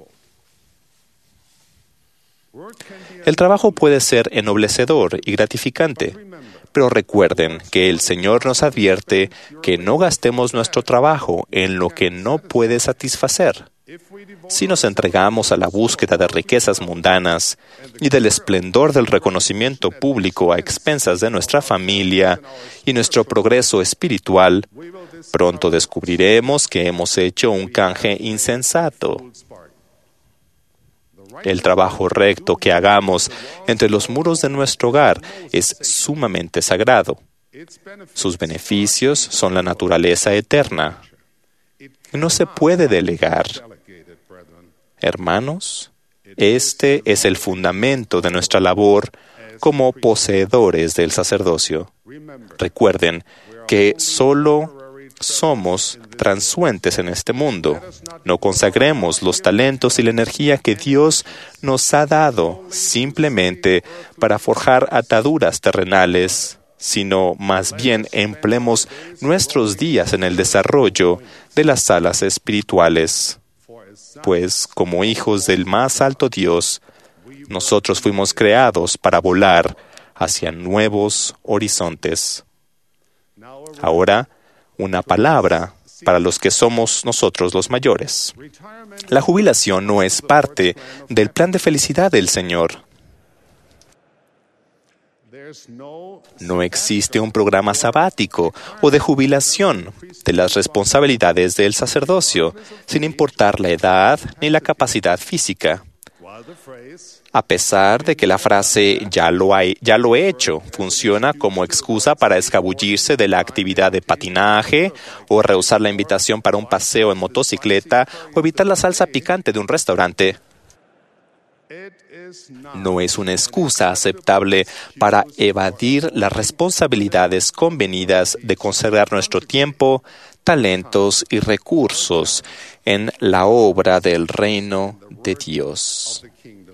El trabajo puede ser ennoblecedor y gratificante, pero recuerden que el Señor nos advierte que no gastemos nuestro trabajo en lo que no puede satisfacer. Si nos entregamos a la búsqueda de riquezas mundanas y del esplendor del reconocimiento público a expensas de nuestra familia y nuestro progreso espiritual, pronto descubriremos que hemos hecho un canje insensato. El trabajo recto que hagamos entre los muros de nuestro hogar es sumamente sagrado. Sus beneficios son la naturaleza eterna. No se puede delegar. Hermanos, este es el fundamento de nuestra labor como poseedores del sacerdocio. Recuerden que solo somos transuentes en este mundo. No consagremos los talentos y la energía que Dios nos ha dado simplemente para forjar ataduras terrenales, sino más bien empleemos nuestros días en el desarrollo de las alas espirituales. pues como hijos del más alto Dios, nosotros fuimos creados para volar hacia nuevos horizontes. Ahora, una palabra para los que somos nosotros los mayores. La jubilación no es parte del plan de felicidad del Señor. No existe un programa sabático o de jubilación de las responsabilidades del sacerdocio, sin importar la edad ni la capacidad física. A pesar de que la frase «ya lo, hay, ya lo he hecho» funciona como excusa para escabullirse de la actividad de patinaje o rehusar la invitación para un paseo en motocicleta o evitar la salsa picante de un restaurante, no es una excusa aceptable para evadir las responsabilidades convenidas de conservar nuestro tiempo, talentos y recursos en la obra del reino de Dios.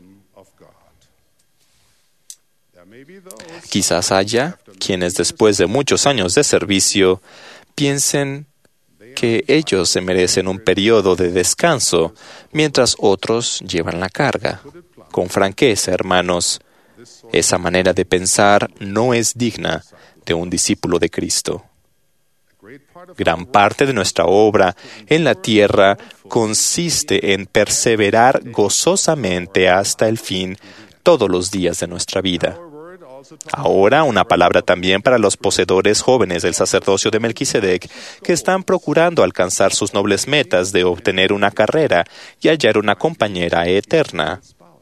Quizás haya quienes después de muchos años de servicio piensen que ellos se merecen un periodo de descanso mientras otros llevan la carga. Con franqueza, hermanos, esa manera de pensar no es digna de un discípulo de Cristo. Gran parte de nuestra obra en la tierra consiste en perseverar gozosamente hasta el fin todos los días de nuestra vida. Ahora, una palabra también para los poseedores jóvenes del sacerdocio de Melquisedec que están procurando alcanzar sus nobles metas de obtener una carrera y hallar una compañera eterna.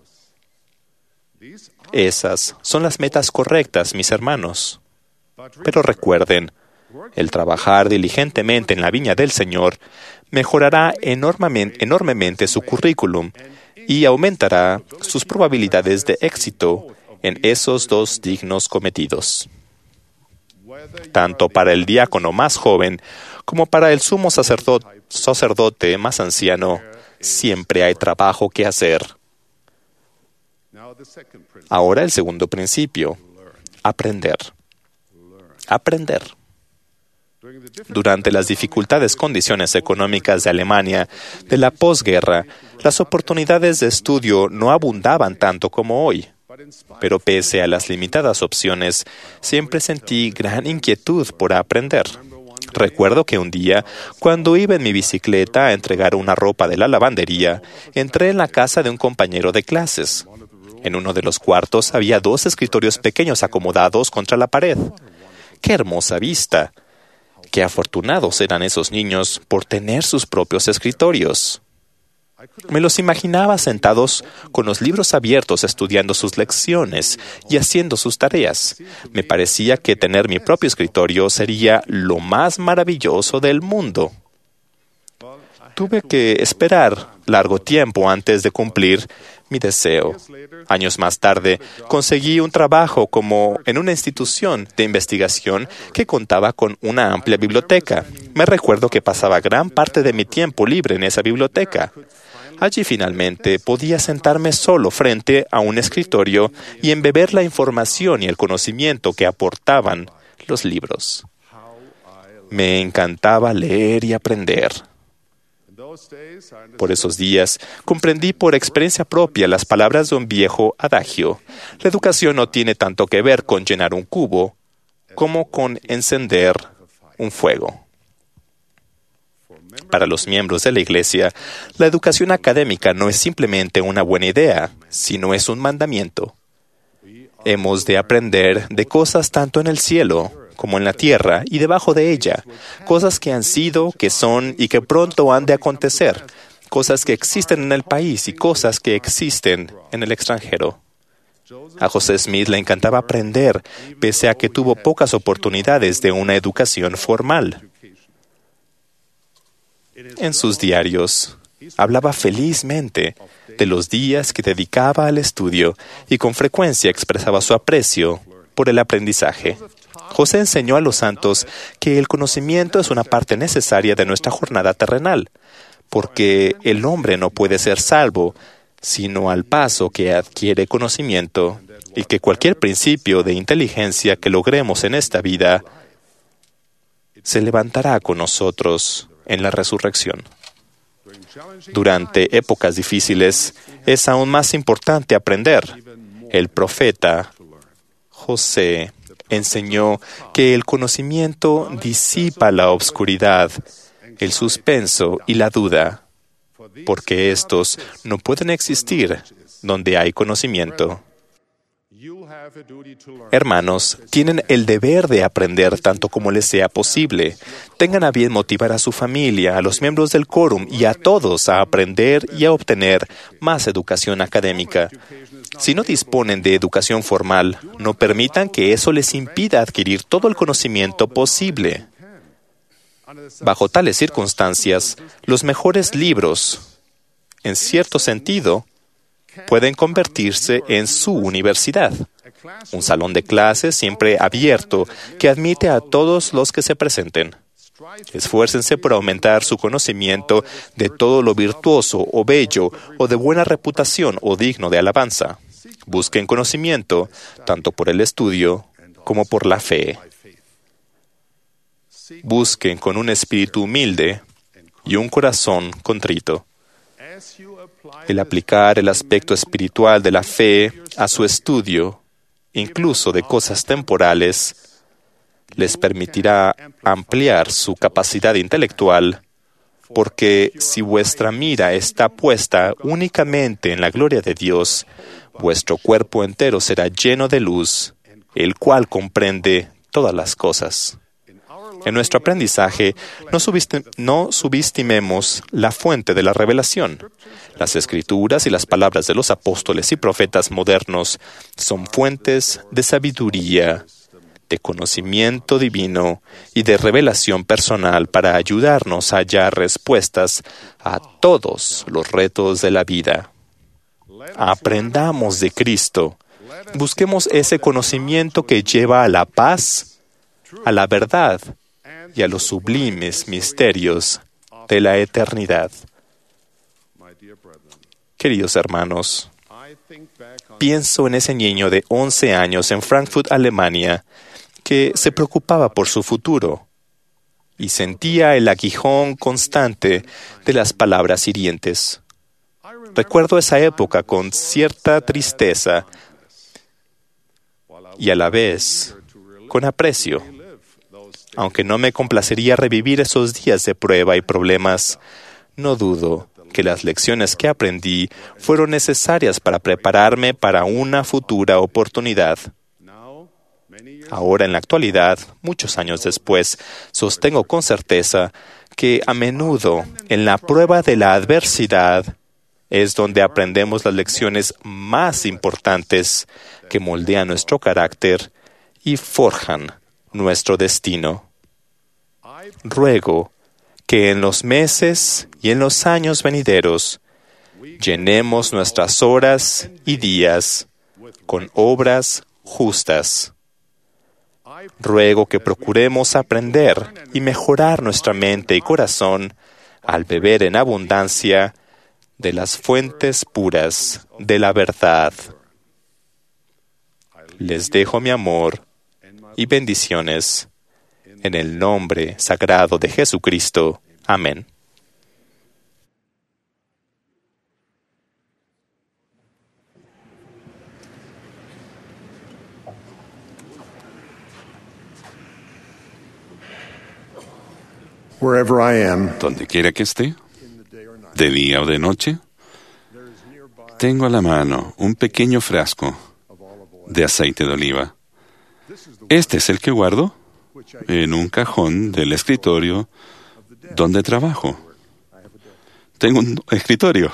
Esas son las metas correctas, mis hermanos. Pero recuerden, el trabajar diligentemente en la viña del Señor mejorará enormemente, enormemente su currículum y aumentará sus probabilidades de éxito en esos dos dignos cometidos. Tanto para el diácono más joven como para el sumo sacerdote, sacerdote más anciano, siempre hay trabajo que hacer. Ahora el segundo principio, aprender. Aprender. Durante las dificultades condiciones económicas de Alemania de la posguerra, las oportunidades de estudio no abundaban tanto como hoy. Pero pese a las limitadas opciones, siempre sentí gran inquietud por aprender. Recuerdo que un día, cuando iba en mi bicicleta a entregar una ropa de la lavandería, entré en la casa de un compañero de clases. En uno de los cuartos había dos escritorios pequeños acomodados contra la pared. ¡Qué hermosa vista! ¡Qué afortunados eran esos niños por tener sus propios escritorios! Me los imaginaba sentados con los libros abiertos estudiando sus lecciones y haciendo sus tareas. Me parecía que tener mi propio escritorio sería lo más maravilloso del mundo. Tuve que esperar largo tiempo antes de cumplir mi deseo. Años más tarde, conseguí un trabajo como en una institución de investigación que contaba con una amplia biblioteca. Me recuerdo que pasaba gran parte de mi tiempo libre en esa biblioteca. Allí finalmente podía sentarme solo frente a un escritorio y embeber la información y el conocimiento que aportaban los libros. Me encantaba leer y aprender. Por esos días, comprendí por experiencia propia las palabras de un viejo adagio. La educación no tiene tanto que ver con llenar un cubo como con encender un fuego. Para los miembros de la Iglesia, la educación académica no es simplemente una buena idea, sino es un mandamiento. Hemos de aprender de cosas tanto en el cielo como en la tierra y debajo de ella, cosas que han sido, que son y que pronto han de acontecer, cosas que existen en el país y cosas que existen en el extranjero. A José Smith le encantaba aprender, pese a que tuvo pocas oportunidades de una educación formal. En sus diarios, hablaba felizmente de los días que dedicaba al estudio y con frecuencia expresaba su aprecio por el aprendizaje. José enseñó a los santos que el conocimiento es una parte necesaria de nuestra jornada terrenal, porque el hombre no puede ser salvo sino al paso que adquiere conocimiento, y que cualquier principio de inteligencia que logremos en esta vida se levantará con nosotros en la resurrección. Durante épocas difíciles es aún más importante aprender. El profeta José enseñó que el conocimiento disipa la obscuridad, el suspenso y la duda, porque estos no pueden existir donde hay conocimiento. Hermanos, tienen el deber de aprender tanto como les sea posible. Tengan a bien motivar a su familia, a los miembros del quórum y a todos a aprender y a obtener más educación académica. Si no disponen de educación formal, no permitan que eso les impida adquirir todo el conocimiento posible. Bajo tales circunstancias, los mejores libros, en cierto sentido, pueden convertirse en su universidad. Un salón de clases siempre abierto que admite a todos los que se presenten. Esfuércense por aumentar su conocimiento de todo lo virtuoso o bello o de buena reputación o digno de alabanza. Busquen conocimiento tanto por el estudio como por la fe. Busquen con un espíritu humilde y un corazón contrito. El aplicar el aspecto espiritual de la fe a su estudio, incluso de cosas temporales, les permitirá ampliar su capacidad intelectual, porque si vuestra mira está puesta únicamente en la gloria de Dios, vuestro cuerpo entero será lleno de luz, el cual comprende todas las cosas. En nuestro aprendizaje, no, subestim- no subestimemos la fuente de la revelación. Las Escrituras y las palabras de los apóstoles y profetas modernos son fuentes de sabiduría, de conocimiento divino y de revelación personal para ayudarnos a hallar respuestas a todos los retos de la vida. Aprendamos de Cristo. Busquemos ese conocimiento que lleva a la paz, a la verdad y a los sublimes misterios de la eternidad. Queridos hermanos, pienso en ese niño de once años en Frankfurt, Alemania, que se preocupaba por su futuro y sentía el aguijón constante de las palabras hirientes. Recuerdo esa época con cierta tristeza y a la vez con aprecio. Aunque no me complacería revivir esos días de prueba y problemas, no dudo que las lecciones que aprendí fueron necesarias para prepararme para una futura oportunidad. Ahora, en la actualidad, muchos años después, sostengo con certeza que a menudo en la prueba de la adversidad es donde aprendemos las lecciones más importantes que moldean nuestro carácter y forjan nuestro destino. Ruego que en los meses y en los años venideros llenemos nuestras horas y días con obras justas. Ruego que procuremos aprender y mejorar nuestra mente y corazón al beber en abundancia de las fuentes puras de la verdad. Les dejo mi amor y bendiciones en el nombre sagrado de Jesucristo. Amén. Wherever I am, Donde quiera que esté, de día o de noche, tengo a la mano un pequeño frasco de aceite de oliva. Este es el que guardo en un cajón del escritorio donde trabajo. Tengo un escritorio.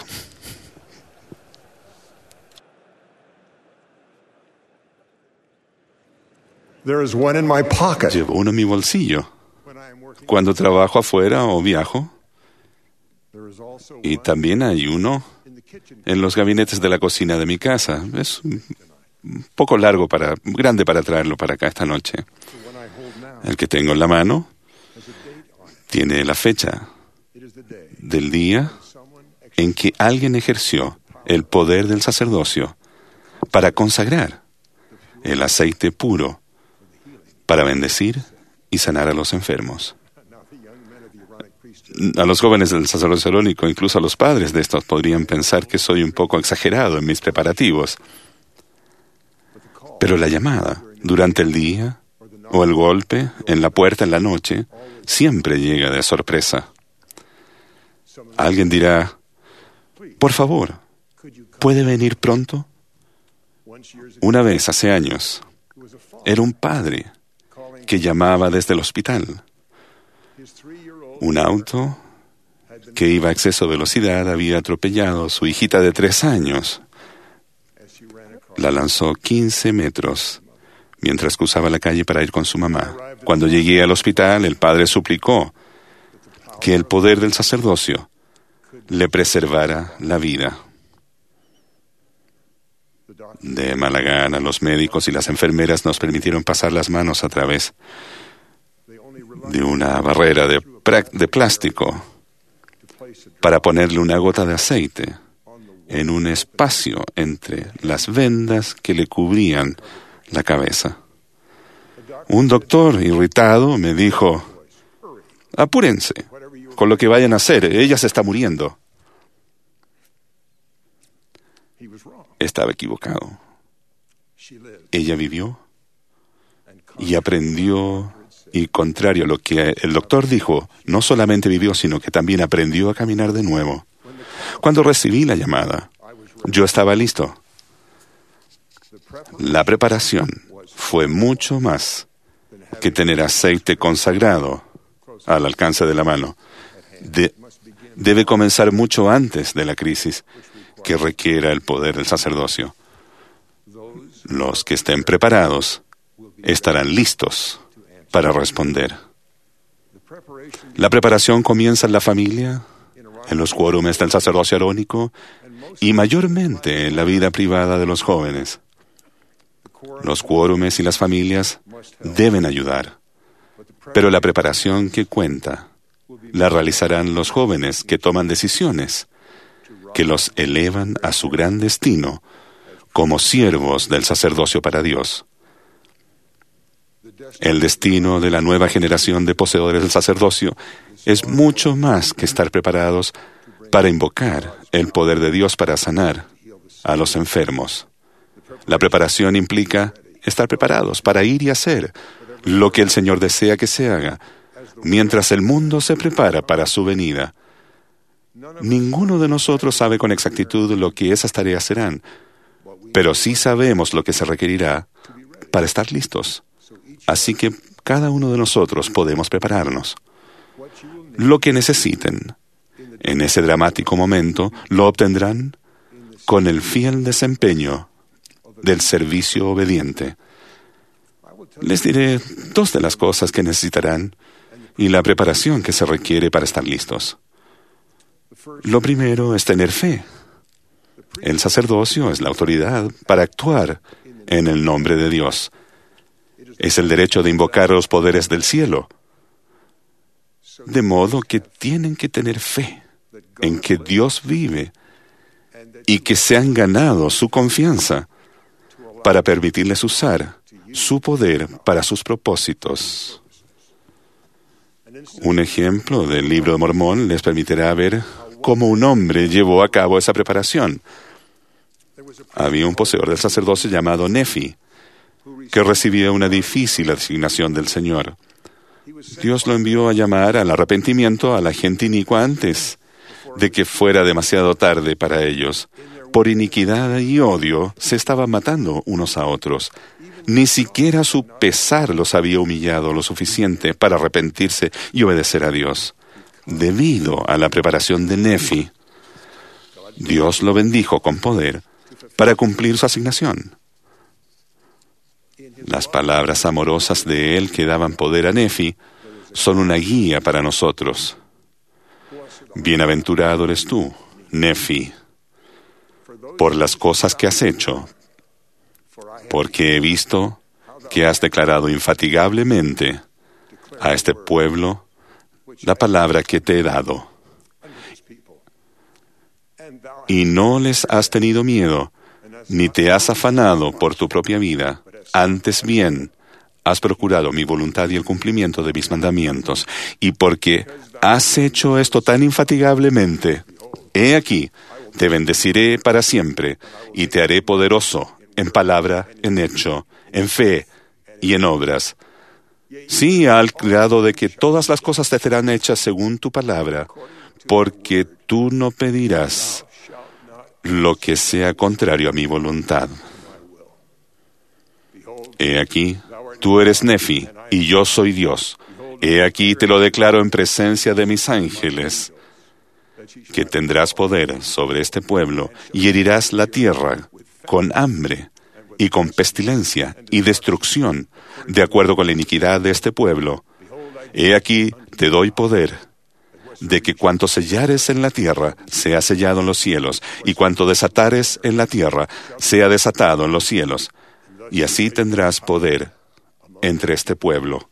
there is one in my pocket. Llevo uno en mi bolsillo cuando trabajo afuera o viajo. Y también hay uno en los gabinetes de la cocina de mi casa. Es un poco largo, para, grande para traerlo para acá esta noche. El que tengo en la mano tiene la fecha del día en que alguien ejerció el poder del sacerdocio para consagrar el aceite puro para bendecir y sanar a los enfermos. A los jóvenes del sacerdocio arónico, incluso a los padres de estos, podrían pensar que soy un poco exagerado en mis preparativos. Pero la llamada durante el día o el golpe en la puerta en la noche siempre llega de sorpresa. Alguien dirá, por favor, ¿puede venir pronto? Una vez, hace años, era un padre que llamaba desde el hospital. Un auto que iba a exceso de velocidad había atropellado a su hijita de tres años. La lanzó quince metros mientras cruzaba la calle para ir con su mamá. Cuando llegué al hospital, el padre suplicó que el poder del sacerdocio le preservara la vida. De mala gana, los médicos y las enfermeras nos permitieron pasar las manos a través de una barrera de, pra- de plástico para ponerle una gota de aceite en un espacio entre las vendas que le cubrían la cabeza. Un doctor irritado me dijo, apúrense con lo que vayan a hacer, ella se está muriendo. Estaba equivocado. Ella vivió y aprendió, y contrario a lo que el doctor dijo, no solamente vivió, sino que también aprendió a caminar de nuevo. Cuando recibí la llamada, yo estaba listo. La preparación fue mucho más que tener aceite consagrado al alcance de la mano. De, debe comenzar mucho antes de la crisis que requiera el poder del sacerdocio. Los que estén preparados estarán listos para responder. La preparación comienza en la familia, en los quórumes del sacerdocio arónico y mayormente en la vida privada de los jóvenes. Los quórumes y las familias deben ayudar, pero la preparación que cuenta la realizarán los jóvenes que toman decisiones que los elevan a su gran destino como siervos del sacerdocio para Dios. El destino de la nueva generación de poseedores del sacerdocio es mucho más que estar preparados para invocar el poder de Dios para sanar a los enfermos. La preparación implica estar preparados para ir y hacer lo que el Señor desea que se haga, mientras el mundo se prepara para su venida. Ninguno de nosotros sabe con exactitud lo que esas tareas serán, pero sí sabemos lo que se requerirá para estar listos. Así que cada uno de nosotros podemos prepararnos. Lo que necesiten en ese dramático momento lo obtendrán con el fiel desempeño del servicio obediente. Les diré dos de las cosas que necesitarán y la preparación que se requiere para estar listos. Lo primero es tener fe. El sacerdocio es la autoridad para actuar en el nombre de Dios. Es el derecho de invocar los poderes del cielo. De modo que tienen que tener fe en que Dios vive y que se han ganado su confianza para permitirles usar su poder para sus propósitos. Un ejemplo del Libro de Mormón les permitirá ver cómo un hombre llevó a cabo esa preparación. Había un poseedor del sacerdocio llamado Nefi, que recibía una difícil asignación del Señor. Dios lo envió a llamar al arrepentimiento a la gente inicua antes de que fuera demasiado tarde para ellos. Por iniquidad y odio se estaban matando unos a otros. Ni siquiera su pesar los había humillado lo suficiente para arrepentirse y obedecer a Dios. Debido a la preparación de Nefi, Dios lo bendijo con poder para cumplir su asignación. Las palabras amorosas de él que daban poder a Nefi son una guía para nosotros. Bienaventurado eres tú, Nefi, por las cosas que has hecho, porque he visto que has declarado infatigablemente a este pueblo la palabra que te he dado. Y no les has tenido miedo, ni te has afanado por tu propia vida. Antes bien, has procurado mi voluntad y el cumplimiento de mis mandamientos, y porque has hecho esto tan infatigablemente. He aquí, te bendeciré para siempre y te haré poderoso en palabra, en hecho, en fe y en obras. Sí, al grado de que todas las cosas te serán hechas según tu palabra, porque tú no pedirás lo que sea contrario a mi voluntad. He aquí, tú eres Nefi, y yo soy Dios. He aquí te lo declaro en presencia de mis ángeles, que tendrás poder sobre este pueblo, y herirás la tierra con hambre, y con pestilencia, y destrucción, de acuerdo con la iniquidad de este pueblo. He aquí te doy poder, de que cuanto sellares en la tierra, sea sellado en los cielos, y cuanto desatares en la tierra, sea desatado en los cielos. Y así tendrás poder entre este pueblo.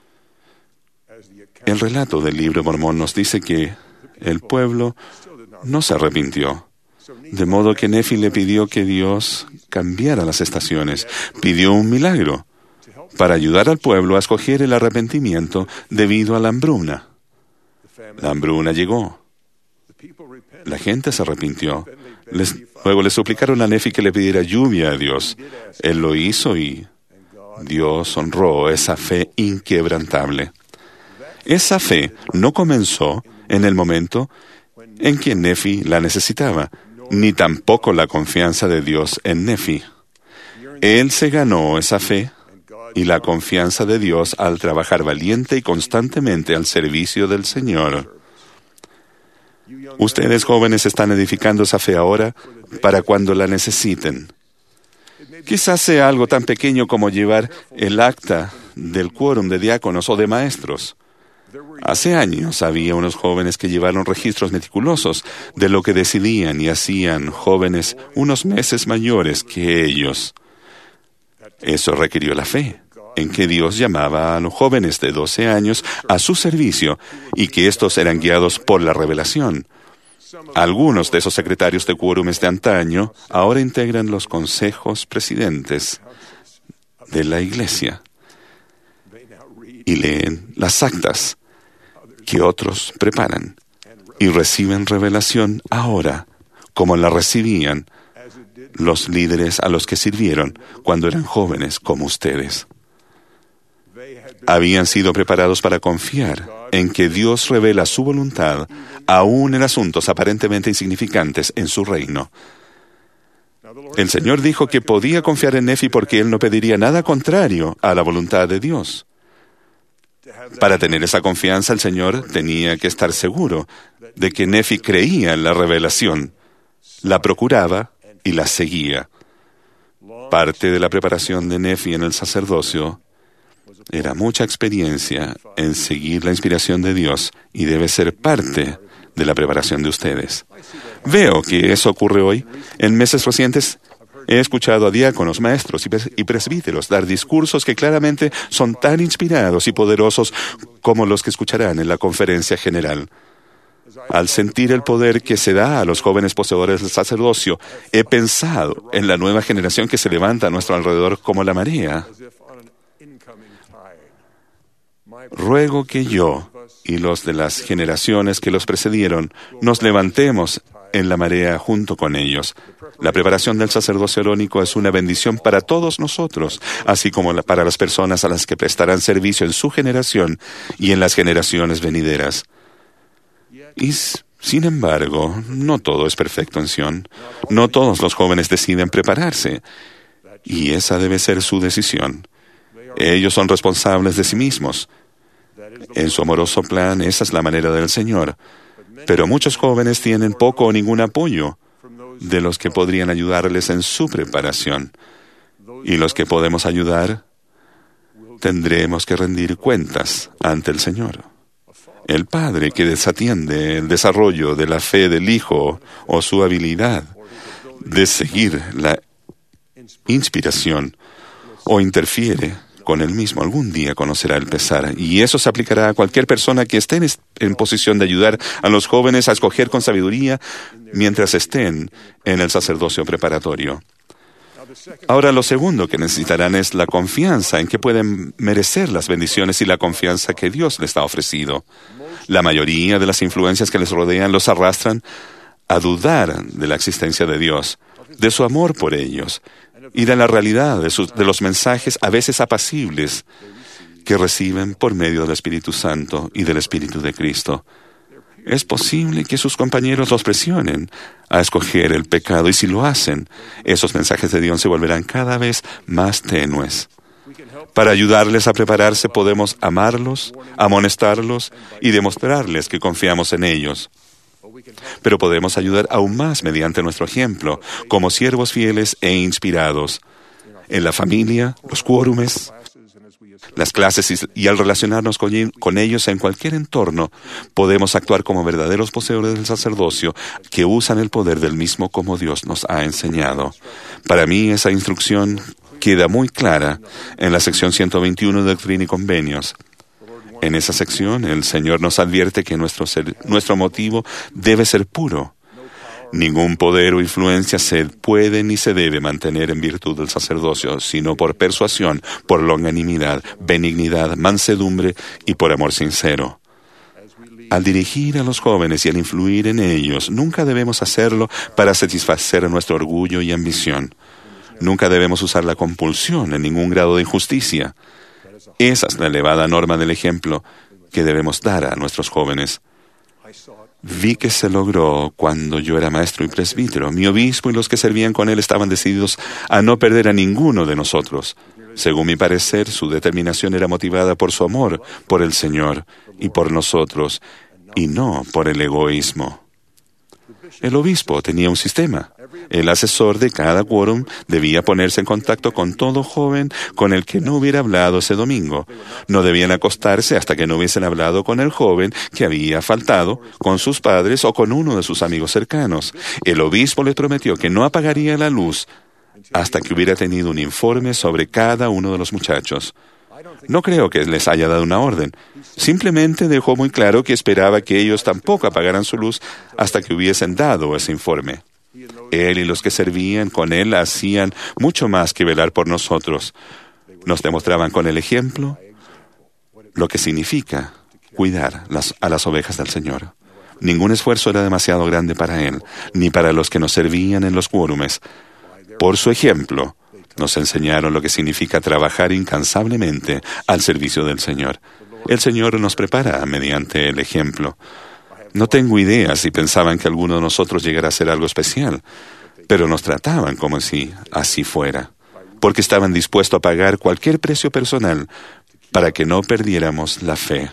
El relato del libro de Mormón nos dice que el pueblo no se arrepintió, de modo que Nefi le pidió que Dios cambiara las estaciones, pidió un milagro para ayudar al pueblo a escoger el arrepentimiento debido a la hambruna. La hambruna llegó. La gente se arrepintió. Les, luego le suplicaron a Nefi que le pidiera lluvia a Dios. Él lo hizo y Dios honró esa fe inquebrantable. Esa fe no comenzó en el momento en que Nefi la necesitaba, ni tampoco la confianza de Dios en Nefi. Él se ganó esa fe y la confianza de Dios al trabajar valiente y constantemente al servicio del Señor. Ustedes jóvenes están edificando esa fe ahora para cuando la necesiten. Quizás sea algo tan pequeño como llevar el acta del quórum de diáconos o de maestros. Hace años había unos jóvenes que llevaron registros meticulosos de lo que decidían y hacían jóvenes unos meses mayores que ellos. Eso requirió la fe en que Dios llamaba a los jóvenes de doce años a su servicio y que estos eran guiados por la revelación. Algunos de esos secretarios de quórumes de antaño ahora integran los consejos presidentes de la iglesia y leen las actas que otros preparan y reciben revelación ahora como la recibían los líderes a los que sirvieron cuando eran jóvenes como ustedes. Habían sido preparados para confiar en que Dios revela su voluntad aún en asuntos aparentemente insignificantes en su reino. El Señor dijo que podía confiar en Nefi porque él no pediría nada contrario a la voluntad de Dios. Para tener esa confianza, el Señor tenía que estar seguro de que Nefi creía en la revelación, la procuraba y la seguía. Parte de la preparación de Nefi en el sacerdocio era mucha experiencia en seguir la inspiración de Dios y debe ser parte de la preparación de ustedes. Veo que eso ocurre hoy. En meses recientes he escuchado a diáconos, maestros y presbíteros dar discursos que claramente son tan inspirados y poderosos como los que escucharán en la conferencia general. Al sentir el poder que se da a los jóvenes poseedores del sacerdocio, he pensado en la nueva generación que se levanta a nuestro alrededor como la marea. Ruego que yo y los de las generaciones que los precedieron nos levantemos en la marea junto con ellos. La preparación del sacerdocio arónico es una bendición para todos nosotros, así como la, para las personas a las que prestarán servicio en su generación y en las generaciones venideras. Y, sin embargo, no todo es perfecto en Sion. No todos los jóvenes deciden prepararse, y esa debe ser su decisión. Ellos son responsables de sí mismos. En su amoroso plan, esa es la manera del Señor. Pero muchos jóvenes tienen poco o ningún apoyo de los que podrían ayudarles en su preparación. Y los que podemos ayudar, tendremos que rendir cuentas ante el Señor. El padre que desatiende el desarrollo de la fe del hijo o su habilidad de seguir la inspiración o interfiere con él mismo, algún día conocerá el pesar. Y eso se aplicará a cualquier persona que esté en, en posición de ayudar a los jóvenes a escoger con sabiduría mientras estén en el sacerdocio preparatorio. Ahora, lo segundo que necesitarán es la confianza en que pueden merecer las bendiciones y la confianza que Dios les ha ofrecido. La mayoría de las influencias que les rodean los arrastran a dudar de la existencia de Dios, de su amor por ellos y de la realidad de, sus, de los mensajes a veces apacibles que reciben por medio del Espíritu Santo y del Espíritu de Cristo. Es posible que sus compañeros los presionen a escoger el pecado, y si lo hacen, esos mensajes de Dios se volverán cada vez más tenues. Para ayudarles a prepararse, podemos amarlos, amonestarlos y demostrarles que confiamos en ellos. Pero podemos ayudar aún más mediante nuestro ejemplo, como siervos fieles e inspirados. En la familia, los quórumes, las clases y al relacionarnos con, con ellos en cualquier entorno, podemos actuar como verdaderos poseedores del sacerdocio que usan el poder del mismo como Dios nos ha enseñado. Para mí, esa instrucción queda muy clara en la sección ciento veintiuno de Doctrina y Convenios. En esa sección, el Señor nos advierte que nuestro, ser, nuestro motivo debe ser puro. Ningún poder o influencia se puede ni se debe mantener en virtud del sacerdocio, sino por persuasión, por longanimidad, benignidad, mansedumbre y por amor sincero. Al dirigir a los jóvenes y al influir en ellos, nunca debemos hacerlo para satisfacer nuestro orgullo y ambición. Nunca debemos usar la compulsión en ningún grado de injusticia. Esa es la elevada norma del ejemplo que debemos dar a nuestros jóvenes. Vi que se logró cuando yo era maestro y presbítero. Mi obispo y los que servían con él estaban decididos a no perder a ninguno de nosotros. Según mi parecer, su determinación era motivada por su amor por el Señor y por nosotros, y no por el egoísmo. El obispo tenía un sistema. El asesor de cada quórum debía ponerse en contacto con todo joven con el que no hubiera hablado ese domingo. No debían acostarse hasta que no hubiesen hablado con el joven que había faltado, con sus padres o con uno de sus amigos cercanos. El obispo les prometió que no apagaría la luz hasta que hubiera tenido un informe sobre cada uno de los muchachos. No creo que les haya dado una orden. Simplemente dejó muy claro que esperaba que ellos tampoco apagaran su luz hasta que hubiesen dado ese informe. Él y los que servían con él hacían mucho más que velar por nosotros. Nos demostraban con el ejemplo lo que significa cuidar las, a las ovejas del Señor. Ningún esfuerzo era demasiado grande para él, ni para los que nos servían en los quórumes. Por su ejemplo, nos enseñaron lo que significa trabajar incansablemente al servicio del Señor. El Señor nos prepara mediante el ejemplo. No tengo idea si pensaban que alguno de nosotros llegara a ser algo especial, pero nos trataban como si así fuera, porque estaban dispuestos a pagar cualquier precio personal para que no perdiéramos la fe.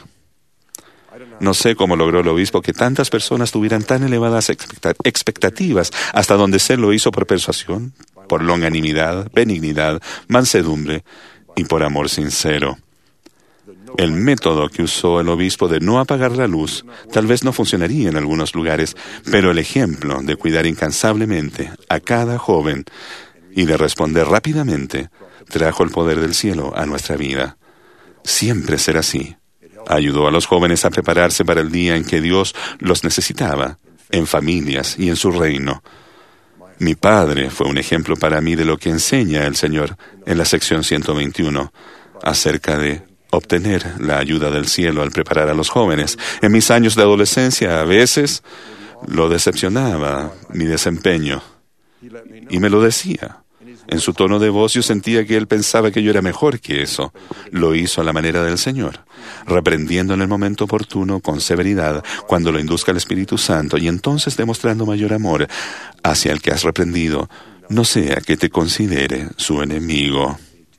No sé cómo logró el obispo que tantas personas tuvieran tan elevadas expectativas, hasta donde se lo hizo por persuasión, por longanimidad, benignidad, mansedumbre y por amor sincero. El método que usó el obispo de no apagar la luz tal vez no funcionaría en algunos lugares, pero el ejemplo de cuidar incansablemente a cada joven y de responder rápidamente trajo el poder del cielo a nuestra vida. Siempre será así. Ayudó a los jóvenes a prepararse para el día en que Dios los necesitaba, en familias y en su reino. Mi padre fue un ejemplo para mí de lo que enseña el Señor en la sección ciento veintiuno acerca de obtener la ayuda del cielo al preparar a los jóvenes. En mis años de adolescencia, a veces, lo decepcionaba mi desempeño. Y me lo decía. En su tono de voz yo sentía que él pensaba que yo era mejor que eso. Lo hizo a la manera del Señor, reprendiendo en el momento oportuno con severidad cuando lo induzca el Espíritu Santo, y entonces demostrando mayor amor hacia el que has reprendido, no sea que te considere su enemigo.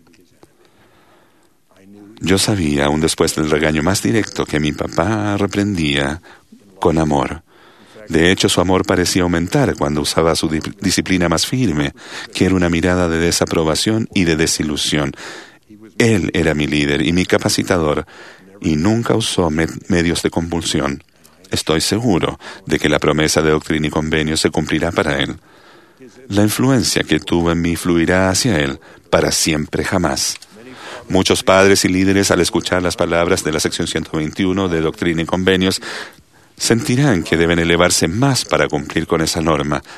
Yo sabía, aún después del regaño más directo, que mi papá reprendía con amor. De hecho, su amor parecía aumentar cuando usaba su di- disciplina más firme, que era una mirada de desaprobación y de desilusión. Él era mi líder y mi capacitador, y nunca usó me- medios de compulsión. Estoy seguro de que la promesa de Doctrina y Convenios se cumplirá para él. La influencia que tuvo en mí fluirá hacia él para siempre jamás. Muchos padres y líderes, al escuchar las palabras de la sección ciento veintiuno de Doctrina y Convenios, sentirán que deben elevarse más para cumplir con esa norma.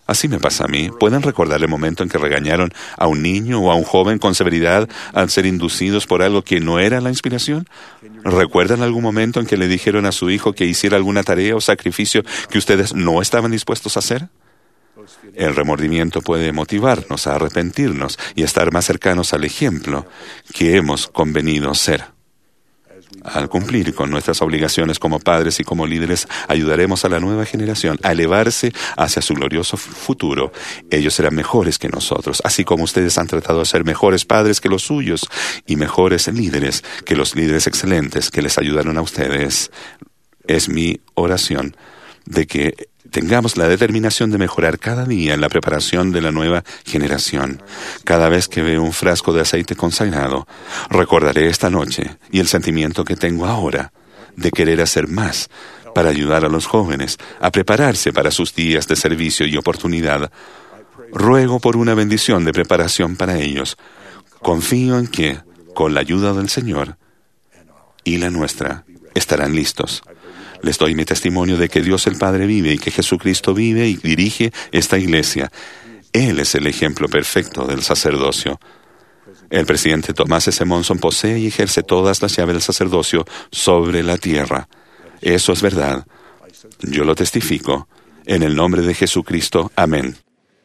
Así me pasa a mí. ¿Pueden recordar el momento en que regañaron a un niño o a un joven con severidad al ser inducidos por algo que no era la inspiración? ¿Recuerdan algún momento en que le dijeron a su hijo que hiciera alguna tarea o sacrificio que ustedes no estaban dispuestos a hacer? El remordimiento puede motivarnos a arrepentirnos y a estar más cercanos al ejemplo que hemos convenido ser. Al cumplir con nuestras obligaciones como padres y como líderes, ayudaremos a la nueva generación a elevarse hacia su glorioso futuro. Ellos serán mejores que nosotros, así como ustedes han tratado de ser mejores padres que los suyos y mejores líderes que los líderes excelentes que les ayudaron a ustedes. Es mi oración de que tengamos la determinación de mejorar cada día en la preparación de la nueva generación. Cada vez que veo un frasco de aceite consagrado, recordaré esta noche y el sentimiento que tengo ahora de querer hacer más para ayudar a los jóvenes a prepararse para sus días de servicio y oportunidad. Ruego por una bendición de preparación para ellos. Confío en que, con la ayuda del Señor y la nuestra, estarán listos. Les doy mi testimonio de que Dios el Padre vive y que Jesucristo vive y dirige esta iglesia. Él es el ejemplo perfecto del sacerdocio. El presidente Thomas S. Monson posee y ejerce todas las llaves del sacerdocio sobre la tierra. Eso es verdad. Yo lo testifico. En el nombre de Jesucristo. Amén.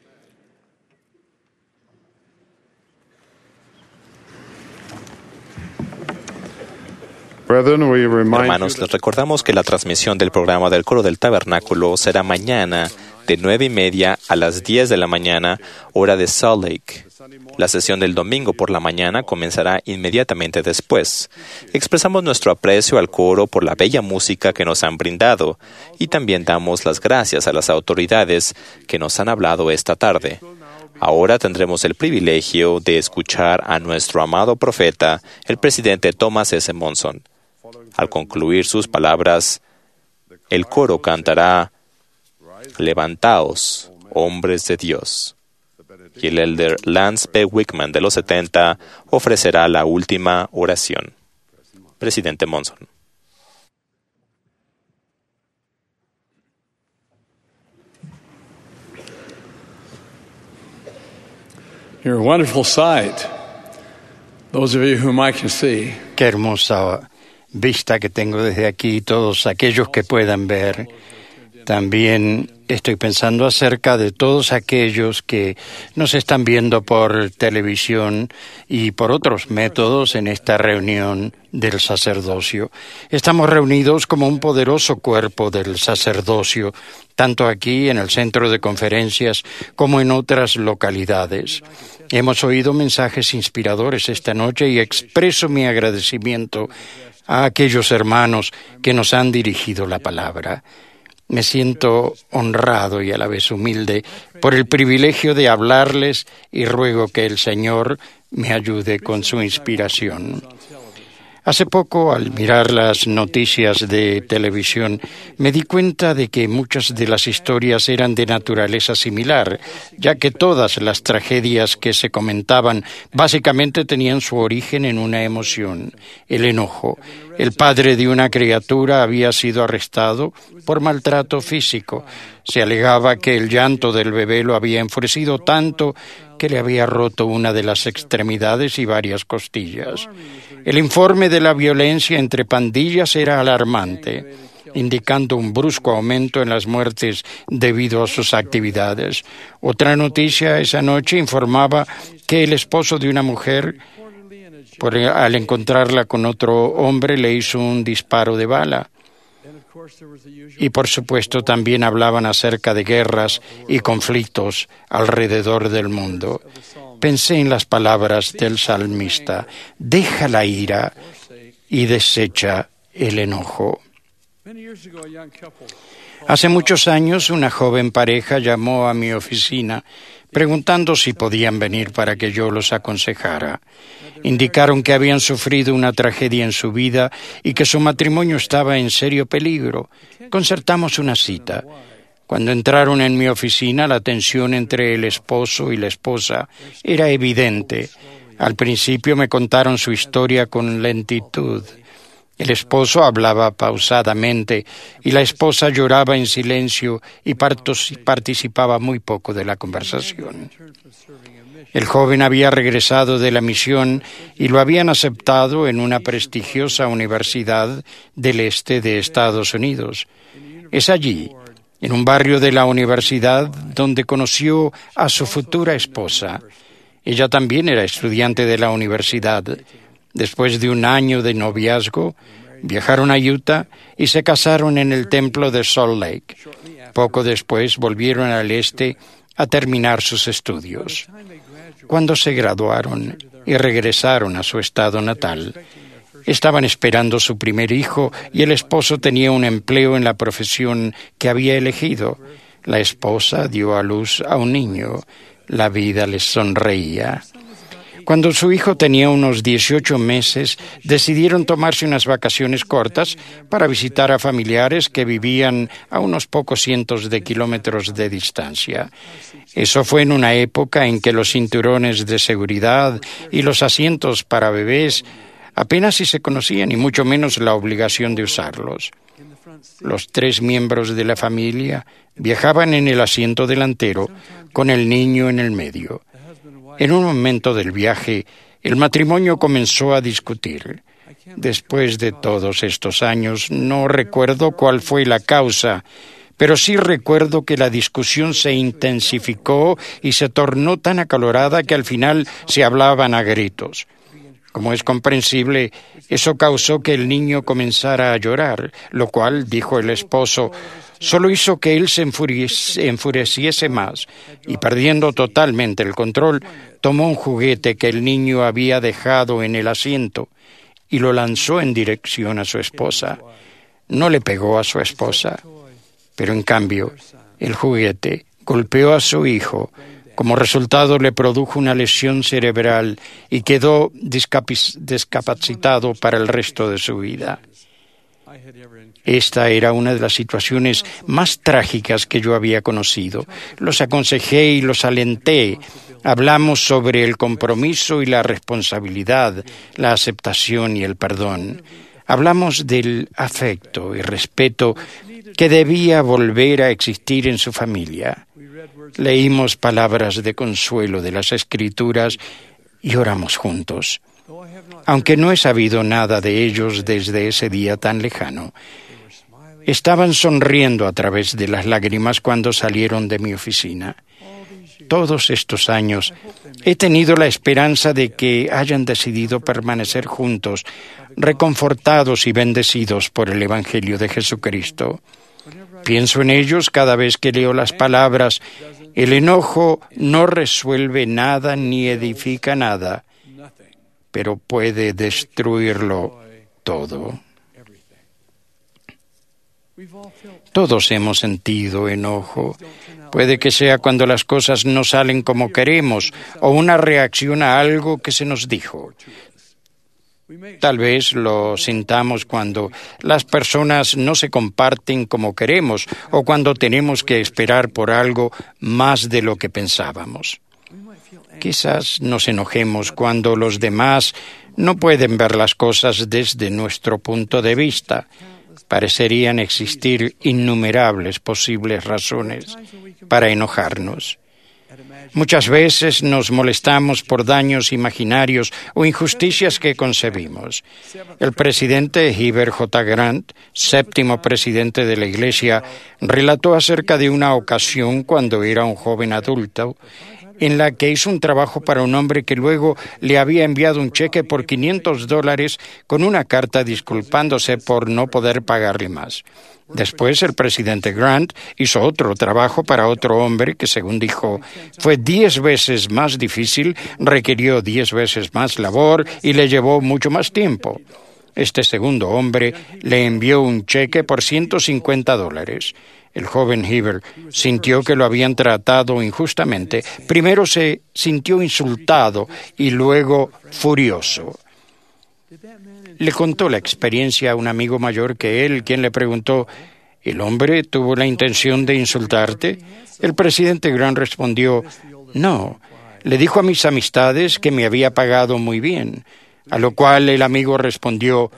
Hermanos, les recordamos que la transmisión del programa del Coro del Tabernáculo será mañana de nueve y media a las diez de la mañana, hora de Salt Lake. La sesión del domingo por la mañana comenzará inmediatamente después. Expresamos nuestro aprecio al coro por la bella música que nos han brindado y también damos las gracias a las autoridades que nos han hablado esta tarde. Ahora tendremos el privilegio de escuchar a nuestro amado profeta, el presidente Thomas S. Monson. Al concluir sus palabras, el coro cantará «Levantaos, hombres de Dios». Y el elder Lance P. Wickman de los setenta ofrecerá la última oración. Presidente Monson. You're a wonderful sight. Those of you whom I can see. Qué hermosa vista que tengo desde aquí, todos aquellos que puedan ver. También estoy pensando acerca de todos aquellos que nos están viendo por televisión y por otros métodos en esta reunión del sacerdocio. Estamos reunidos como un poderoso cuerpo del sacerdocio, tanto aquí en el centro de conferencias como en otras localidades. Hemos oído mensajes inspiradores esta noche y expreso mi agradecimiento a aquellos hermanos que nos han dirigido la palabra. Me siento honrado y a la vez humilde por el privilegio de hablarles y ruego que el Señor me ayude con su inspiración. Hace poco, al mirar las noticias de televisión, me di cuenta de que muchas de las historias eran de naturaleza similar, ya que todas las tragedias que se comentaban básicamente tenían su origen en una emoción, el enojo. El padre de una criatura había sido arrestado por maltrato físico. Se alegaba que el llanto del bebé lo había enfurecido tanto que le había roto una de las extremidades y varias costillas. El informe de la violencia entre pandillas era alarmante, indicando un brusco aumento en las muertes debido a sus actividades. Otra noticia esa noche informaba que el esposo de una mujer, por, al encontrarla con otro hombre, le hizo un disparo de bala. Y por supuesto también hablaban acerca de guerras y conflictos alrededor del mundo. Pensé en las palabras del salmista: deja la ira y desecha el enojo. Hace muchos años una joven pareja llamó a mi oficina preguntando si podían venir para que yo los aconsejara. Indicaron que habían sufrido una tragedia en su vida y que su matrimonio estaba en serio peligro. Concertamos una cita. Cuando entraron en mi oficina, la tensión entre el esposo y la esposa era evidente. Al principio me contaron su historia con lentitud. El esposo hablaba pausadamente y la esposa lloraba en silencio y participaba muy poco de la conversación. El joven había regresado de la misión y lo habían aceptado en una prestigiosa universidad del este de Estados Unidos. Es allí, en un barrio de la universidad, donde conoció a su futura esposa. Ella también era estudiante de la universidad. Después de un año de noviazgo, viajaron a Utah y se casaron en el templo de Salt Lake. Poco después volvieron al este a terminar sus estudios. Cuando se graduaron y regresaron a su estado natal, estaban esperando su primer hijo y el esposo tenía un empleo en la profesión que había elegido. La esposa dio a luz a un niño. La vida les sonreía. Cuando su hijo tenía unos dieciocho meses, decidieron tomarse unas vacaciones cortas para visitar a familiares que vivían a unos pocos cientos de kilómetros de distancia. Eso fue en una época en que los cinturones de seguridad y los asientos para bebés apenas si se conocían y mucho menos la obligación de usarlos. Los tres miembros de la familia viajaban en el asiento delantero con el niño en el medio. En un momento del viaje, el matrimonio comenzó a discutir. Después de todos estos años, no recuerdo cuál fue la causa, pero sí recuerdo que la discusión se intensificó y se tornó tan acalorada que al final se hablaban a gritos. Como es comprensible, eso causó que el niño comenzara a llorar, lo cual, dijo el esposo, solo hizo que él se enfureciese más y, perdiendo totalmente el control, tomó un juguete que el niño había dejado en el asiento y lo lanzó en dirección a su esposa. No le pegó a su esposa, pero en cambio, el juguete golpeó a su hijo. Como resultado, le produjo una lesión cerebral y quedó discapacitado para el resto de su vida. Esta era una de las situaciones más trágicas que yo había conocido. Los aconsejé y los alenté. Hablamos sobre el compromiso y la responsabilidad, la aceptación y el perdón. Hablamos del afecto y respeto que debía volver a existir en su familia. Leímos palabras de consuelo de las Escrituras y oramos juntos. Aunque no he sabido nada de ellos desde ese día tan lejano, estaban sonriendo a través de las lágrimas cuando salieron de mi oficina. Todos estos años he tenido la esperanza de que hayan decidido permanecer juntos, reconfortados y bendecidos por el Evangelio de Jesucristo. Pienso en ellos cada vez que leo las palabras: el enojo no resuelve nada ni edifica nada, pero puede destruirlo todo. Todos hemos sentido enojo. Puede que sea cuando las cosas no salen como queremos o una reacción a algo que se nos dijo. Tal vez lo sintamos cuando las personas no se comparten como queremos o cuando tenemos que esperar por algo más de lo que pensábamos. Quizás nos enojemos cuando los demás no pueden ver las cosas desde nuestro punto de vista. Parecerían existir innumerables posibles razones para enojarnos. Muchas veces nos molestamos por daños imaginarios o injusticias que concebimos. El presidente Heber J. Grant, séptimo presidente de la Iglesia, relató acerca de una ocasión cuando era un joven adulto en la que hizo un trabajo para un hombre que luego le había enviado un cheque por quinientos dólares con una carta disculpándose por no poder pagarle más. Después, el presidente Grant hizo otro trabajo para otro hombre que, según dijo, fue diez veces más difícil, requirió diez veces más labor y le llevó mucho más tiempo. Este segundo hombre le envió un cheque por ciento cincuenta dólares. El joven Heber sintió que lo habían tratado injustamente. Primero se sintió insultado y luego furioso. Le contó la experiencia a un amigo mayor que él, quien le preguntó: ¿el hombre tuvo la intención de insultarte? El presidente Grant respondió: no, le dijo a mis amistades que me había pagado muy bien, a lo cual el amigo respondió: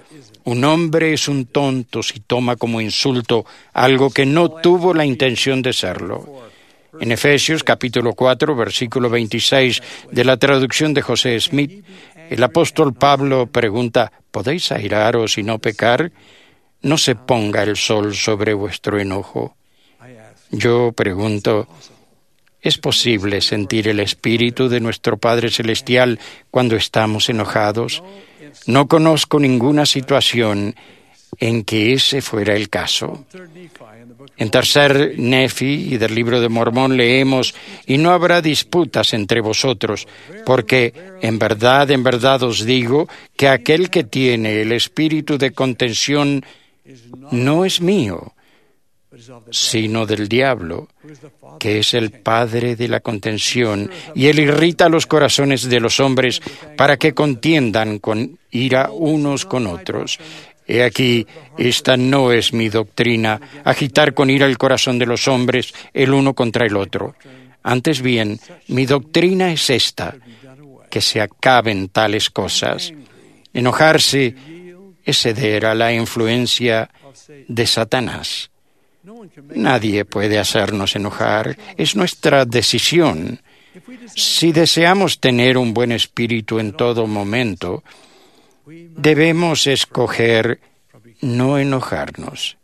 Un hombre es un tonto si toma como insulto algo que no tuvo la intención de serlo. En Efesios capítulo cuatro, versículo veintiséis de la traducción de José Smith, el apóstol Pablo pregunta, ¿podéis airaros y no pecar? No se ponga el sol sobre vuestro enojo. Yo pregunto, ¿es posible sentir el espíritu de nuestro Padre Celestial cuando estamos enojados? No conozco ninguna situación en que ese fuera el caso. En tercer Nefi y del libro de Mormón leemos, y no habrá disputas entre vosotros, porque en verdad, en verdad os digo que aquel que tiene el espíritu de contención no es mío, sino del diablo, que es el padre de la contención, y él irrita los corazones de los hombres para que contiendan con ira unos con otros. He aquí, esta no es mi doctrina, agitar con ira el corazón de los hombres el uno contra el otro. Antes bien, mi doctrina es esta, que se acaben tales cosas. Enojarse es ceder a la influencia de Satanás. Nadie puede hacernos enojar, es nuestra decisión. Si deseamos tener un buen espíritu en todo momento, debemos escoger no enojarnos.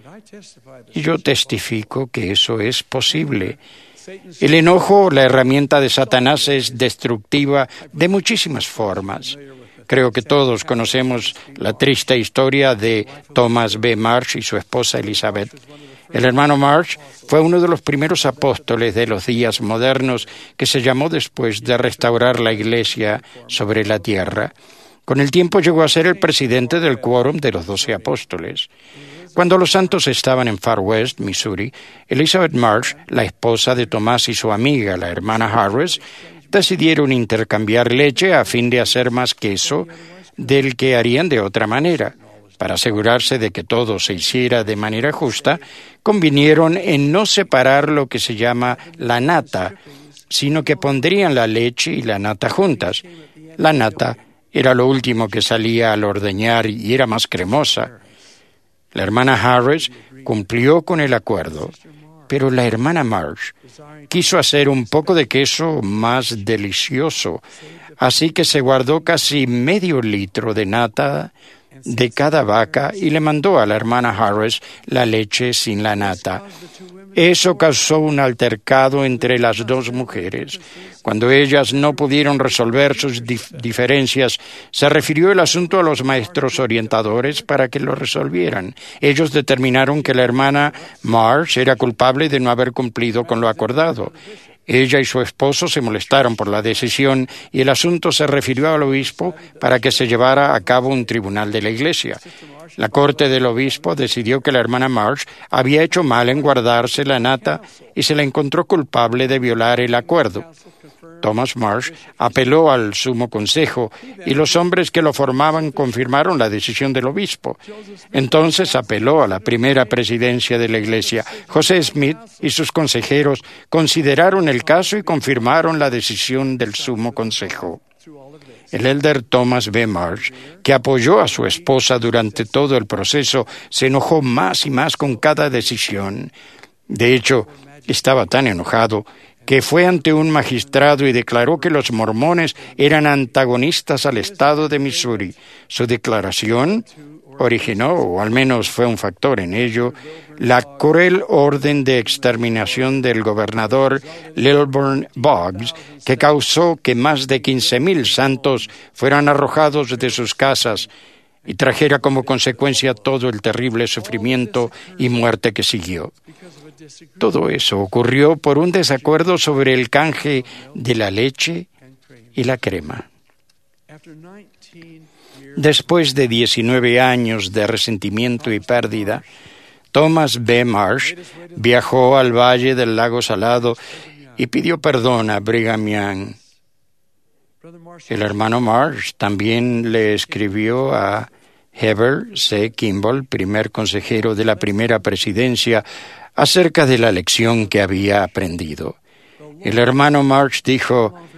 Y yo testifico que eso es posible. El enojo, la herramienta de Satanás, es destructiva de muchísimas formas. Creo que todos conocemos la triste historia de Thomas B. Marsh y su esposa Elizabeth. El hermano Marsh fue uno de los primeros apóstoles de los días modernos que se llamó después de restaurar la Iglesia sobre la tierra. Con el tiempo llegó a ser el presidente del quórum de los doce apóstoles. Cuando los santos estaban en Far West, Missouri, Elizabeth Marsh, la esposa de Tomás, y su amiga, la hermana Harris, decidieron intercambiar leche a fin de hacer más queso del que harían de otra manera. Para asegurarse de que todo se hiciera de manera justa, convinieron en no separar lo que se llama la nata, sino que pondrían la leche y la nata juntas. La nata era lo último que salía al ordeñar y era más cremosa. La hermana Harris cumplió con el acuerdo, pero la hermana Marsh quiso hacer un poco de queso más delicioso, así que se guardó casi medio litro de nata de cada vaca y le mandó a la hermana Harris la leche sin la nata. Eso causó un altercado entre las dos mujeres. Cuando ellas no pudieron resolver sus dif- diferencias, se refirió el asunto a los maestros orientadores para que lo resolvieran. Ellos determinaron que la hermana Marsh era culpable de no haber cumplido con lo acordado. Ella y su esposo se molestaron por la decisión y el asunto se refirió al obispo para que se llevara a cabo un tribunal de la iglesia. La corte del obispo decidió que la hermana Marsh había hecho mal en guardarse la nata y se la encontró culpable de violar el acuerdo. Thomas Marsh apeló al sumo consejo y los hombres que lo formaban confirmaron la decisión del obispo. Entonces apeló a la primera presidencia de la iglesia. José Smith y sus consejeros consideraron el caso y confirmaron la decisión del sumo consejo. El elder Thomas B. Marsh, que apoyó a su esposa durante todo el proceso, se enojó más y más con cada decisión. De hecho, estaba tan enojado que fue ante un magistrado y declaró que los mormones eran antagonistas al estado de Missouri. Su declaración originó, o al menos fue un factor en ello, la cruel orden de exterminación del gobernador Lilburn Boggs, que causó que más de quince mil santos fueran arrojados de sus casas y trajera como consecuencia todo el terrible sufrimiento y muerte que siguió. Todo eso ocurrió por un desacuerdo sobre el canje de la leche y la crema. Después de diecinueve años de resentimiento y pérdida, Thomas B. Marsh viajó al valle del lago Salado y pidió perdón a Brigham Young. El hermano Marsh también le escribió a Heber C. Kimball, primer consejero de la primera presidencia, acerca de la lección que había aprendido. El hermano Marsh dijo,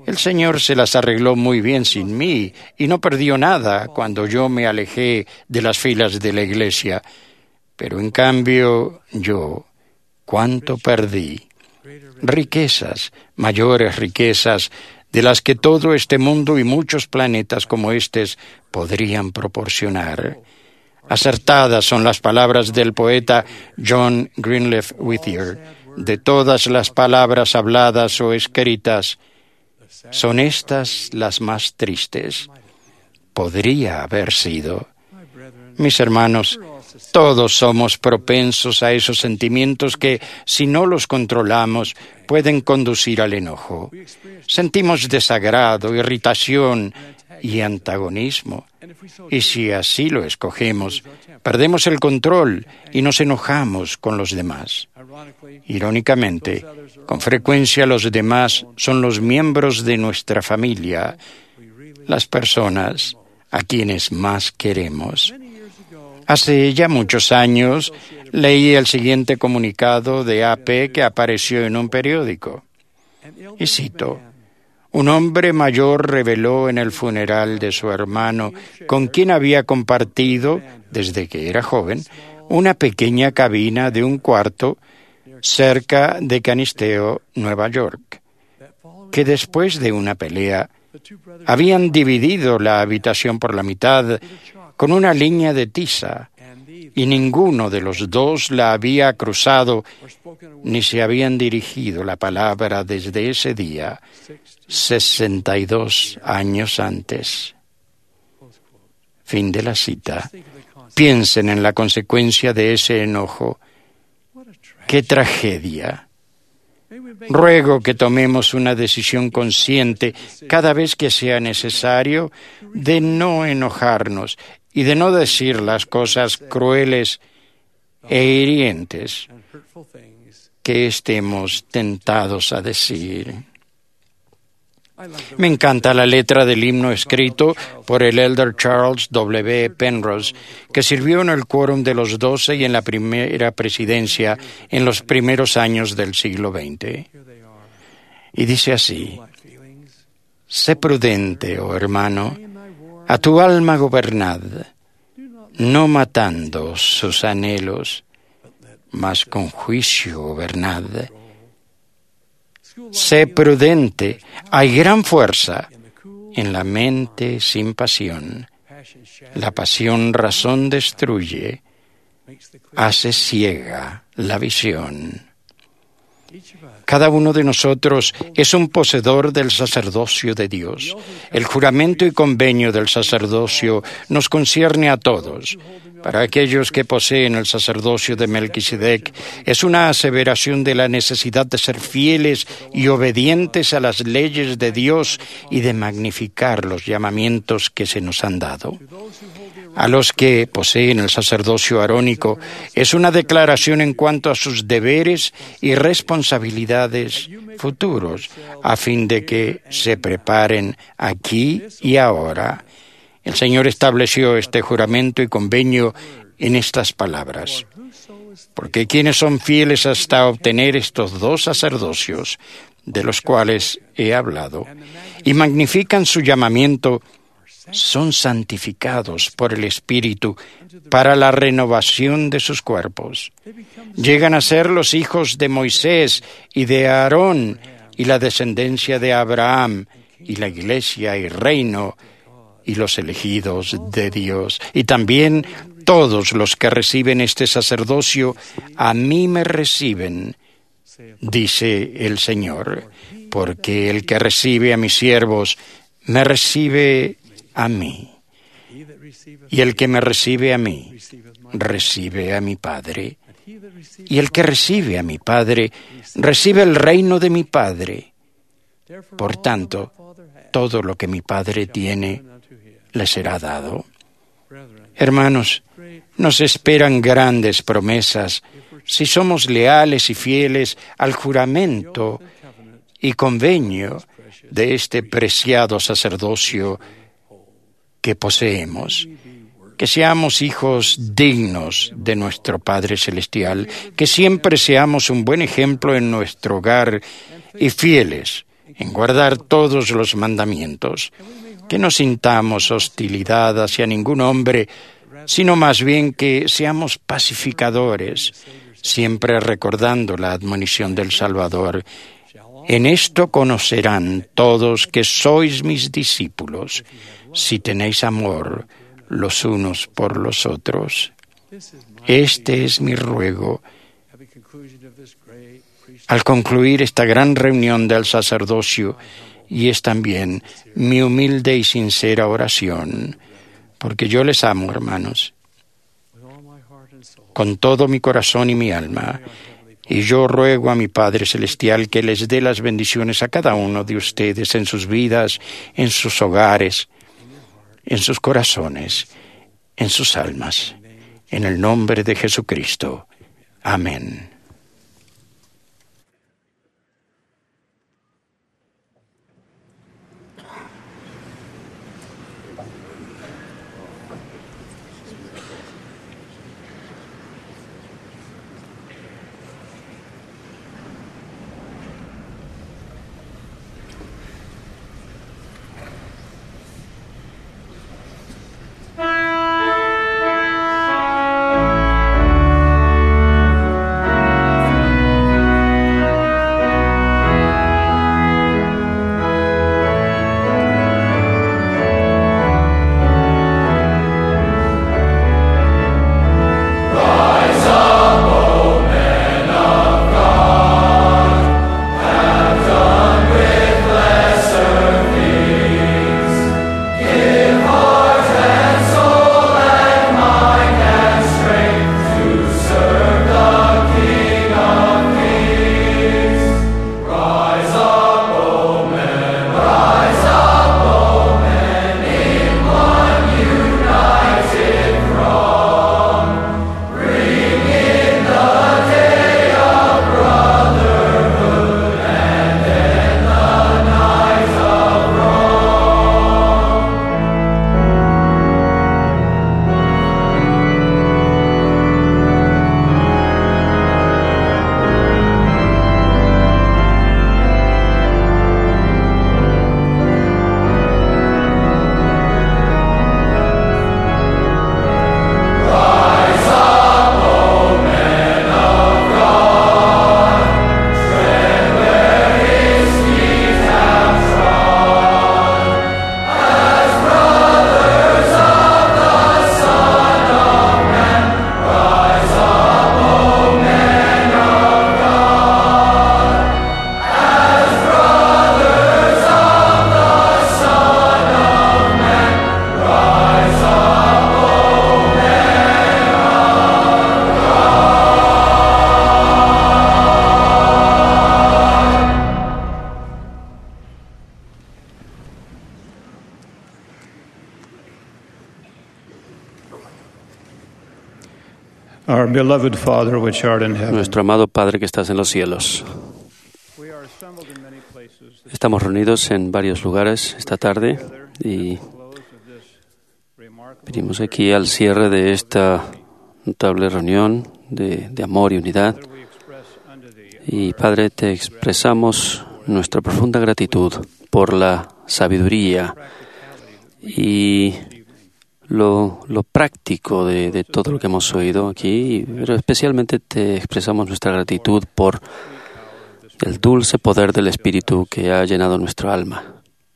El Señor se las arregló muy bien sin mí y no perdió nada cuando yo me alejé de las filas de la iglesia. Pero en cambio yo, ¿cuánto perdí? Riquezas, mayores riquezas, de las que todo este mundo y muchos planetas como estos podrían proporcionar. Acertadas son las palabras del poeta John Greenleaf Whittier. De todas las palabras habladas o escritas, son estas las más tristes. Podría haber sido. Mis hermanos, todos somos propensos a esos sentimientos que, si no los controlamos, pueden conducir al enojo. Sentimos desagrado, irritación y antagonismo. Y si así lo escogemos, perdemos el control y nos enojamos con los demás. Irónicamente, con frecuencia los demás son los miembros de nuestra familia, las personas a quienes más queremos. Hace ya muchos años leí el siguiente comunicado de A P que apareció en un periódico. Y cito: un hombre mayor reveló en el funeral de su hermano, con quien había compartido, desde que era joven, una pequeña cabina de un cuarto cerca de Canisteo, Nueva York, que después de una pelea habían dividido la habitación por la mitad con una línea de tiza, y ninguno de los dos la había cruzado ni se habían dirigido la palabra desde ese día, sesenta y dos años antes. Fin de la cita. Piensen en la consecuencia de ese enojo. ¡Qué tragedia! Ruego que tomemos una decisión consciente cada vez que sea necesario de no enojarnos y de no decir las cosas crueles e hirientes que estemos tentados a decir. Me encanta la letra del himno escrito por el elder Charles W. Penrose, que sirvió en el quórum de los doce y en la primera presidencia en los primeros años del siglo veinte. Y dice así: sé prudente, oh hermano, a tu alma gobernad, no matando sus anhelos, mas con juicio gobernad. Sé prudente, hay gran fuerza en la mente sin pasión. La pasión razón destruye, hace ciega la visión. Cada uno de nosotros es un poseedor del sacerdocio de Dios. El juramento y convenio del sacerdocio nos concierne a todos. Para aquellos que poseen el sacerdocio de Melquisedec, es una aseveración de la necesidad de ser fieles y obedientes a las leyes de Dios y de magnificar los llamamientos que se nos han dado. A los que poseen el sacerdocio arónico, es una declaración en cuanto a sus deberes y responsabilidades futuros, a fin de que se preparen aquí y ahora. El Señor estableció este juramento y convenio en estas palabras: porque quienes son fieles hasta obtener estos dos sacerdocios, de los cuales he hablado, y magnifican su llamamiento, son santificados por el Espíritu para la renovación de sus cuerpos. Llegan a ser los hijos de Moisés y de Aarón, y la descendencia de Abraham, y la iglesia y reino, y los elegidos de Dios. Y también todos los que reciben este sacerdocio, a mí me reciben, dice el Señor, porque el que recibe a mis siervos, me recibe a mí. Y el que me recibe a mí, recibe a mi Padre. Y el que recibe a mi Padre, recibe el reino de mi Padre. Por tanto, todo lo que mi Padre tiene, le será dado. Hermanos, nos esperan grandes promesas si somos leales y fieles al juramento y convenio de este preciado sacerdocio que poseemos. Que seamos hijos dignos de nuestro Padre Celestial, que siempre seamos un buen ejemplo en nuestro hogar y fieles en guardar todos los mandamientos, que no sintamos hostilidad hacia ningún hombre, sino más bien que seamos pacificadores, siempre recordando la admonición del Salvador. En esto conocerán todos que sois mis discípulos, si tenéis amor los unos por los otros. Este es mi ruego. Al concluir esta gran reunión del sacerdocio, y es también mi humilde y sincera oración, porque yo les amo, hermanos, con todo mi corazón y mi alma, y yo ruego a mi Padre Celestial que les dé las bendiciones a cada uno de ustedes en sus vidas, en sus hogares, en sus corazones, en sus almas, en el nombre de Jesucristo. Amén. Our beloved Father, which art in heaven. Nuestro amado Padre que estás en los cielos. Estamos reunidos en varios lugares esta tarde y venimos aquí al cierre de esta notable reunión de, de amor y unidad. Y Padre, te expresamos nuestra profunda gratitud por la sabiduría y Lo, lo práctico de, de todo lo que hemos oído aquí, pero especialmente te expresamos nuestra gratitud por el dulce poder del Espíritu que ha llenado nuestra alma.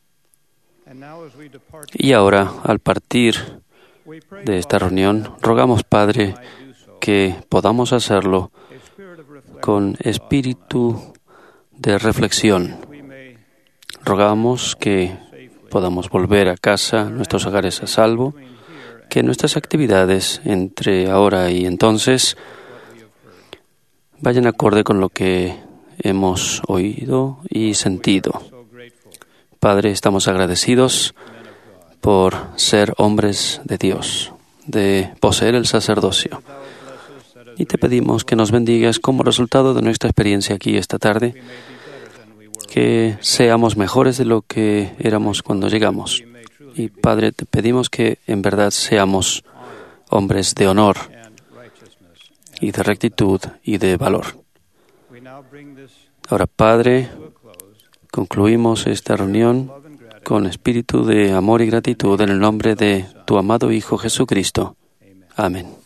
Y ahora, al partir de esta reunión, rogamos, Padre, que podamos hacerlo con espíritu de reflexión. Rogamos que podamos volver a casa, nuestros hogares a salvo, que nuestras actividades entre ahora y entonces vayan acorde con lo que hemos oído y sentido. Padre, estamos agradecidos por ser hombres de Dios, de poseer el sacerdocio. Y te pedimos que nos bendigas como resultado de nuestra experiencia aquí esta tarde, que seamos mejores de lo que éramos cuando llegamos. Y Padre, te pedimos que en verdad seamos hombres de honor y de rectitud y de valor. Ahora, Padre, Concluimos esta reunión con espíritu de amor y gratitud en el nombre de tu amado Hijo Jesucristo. Amén.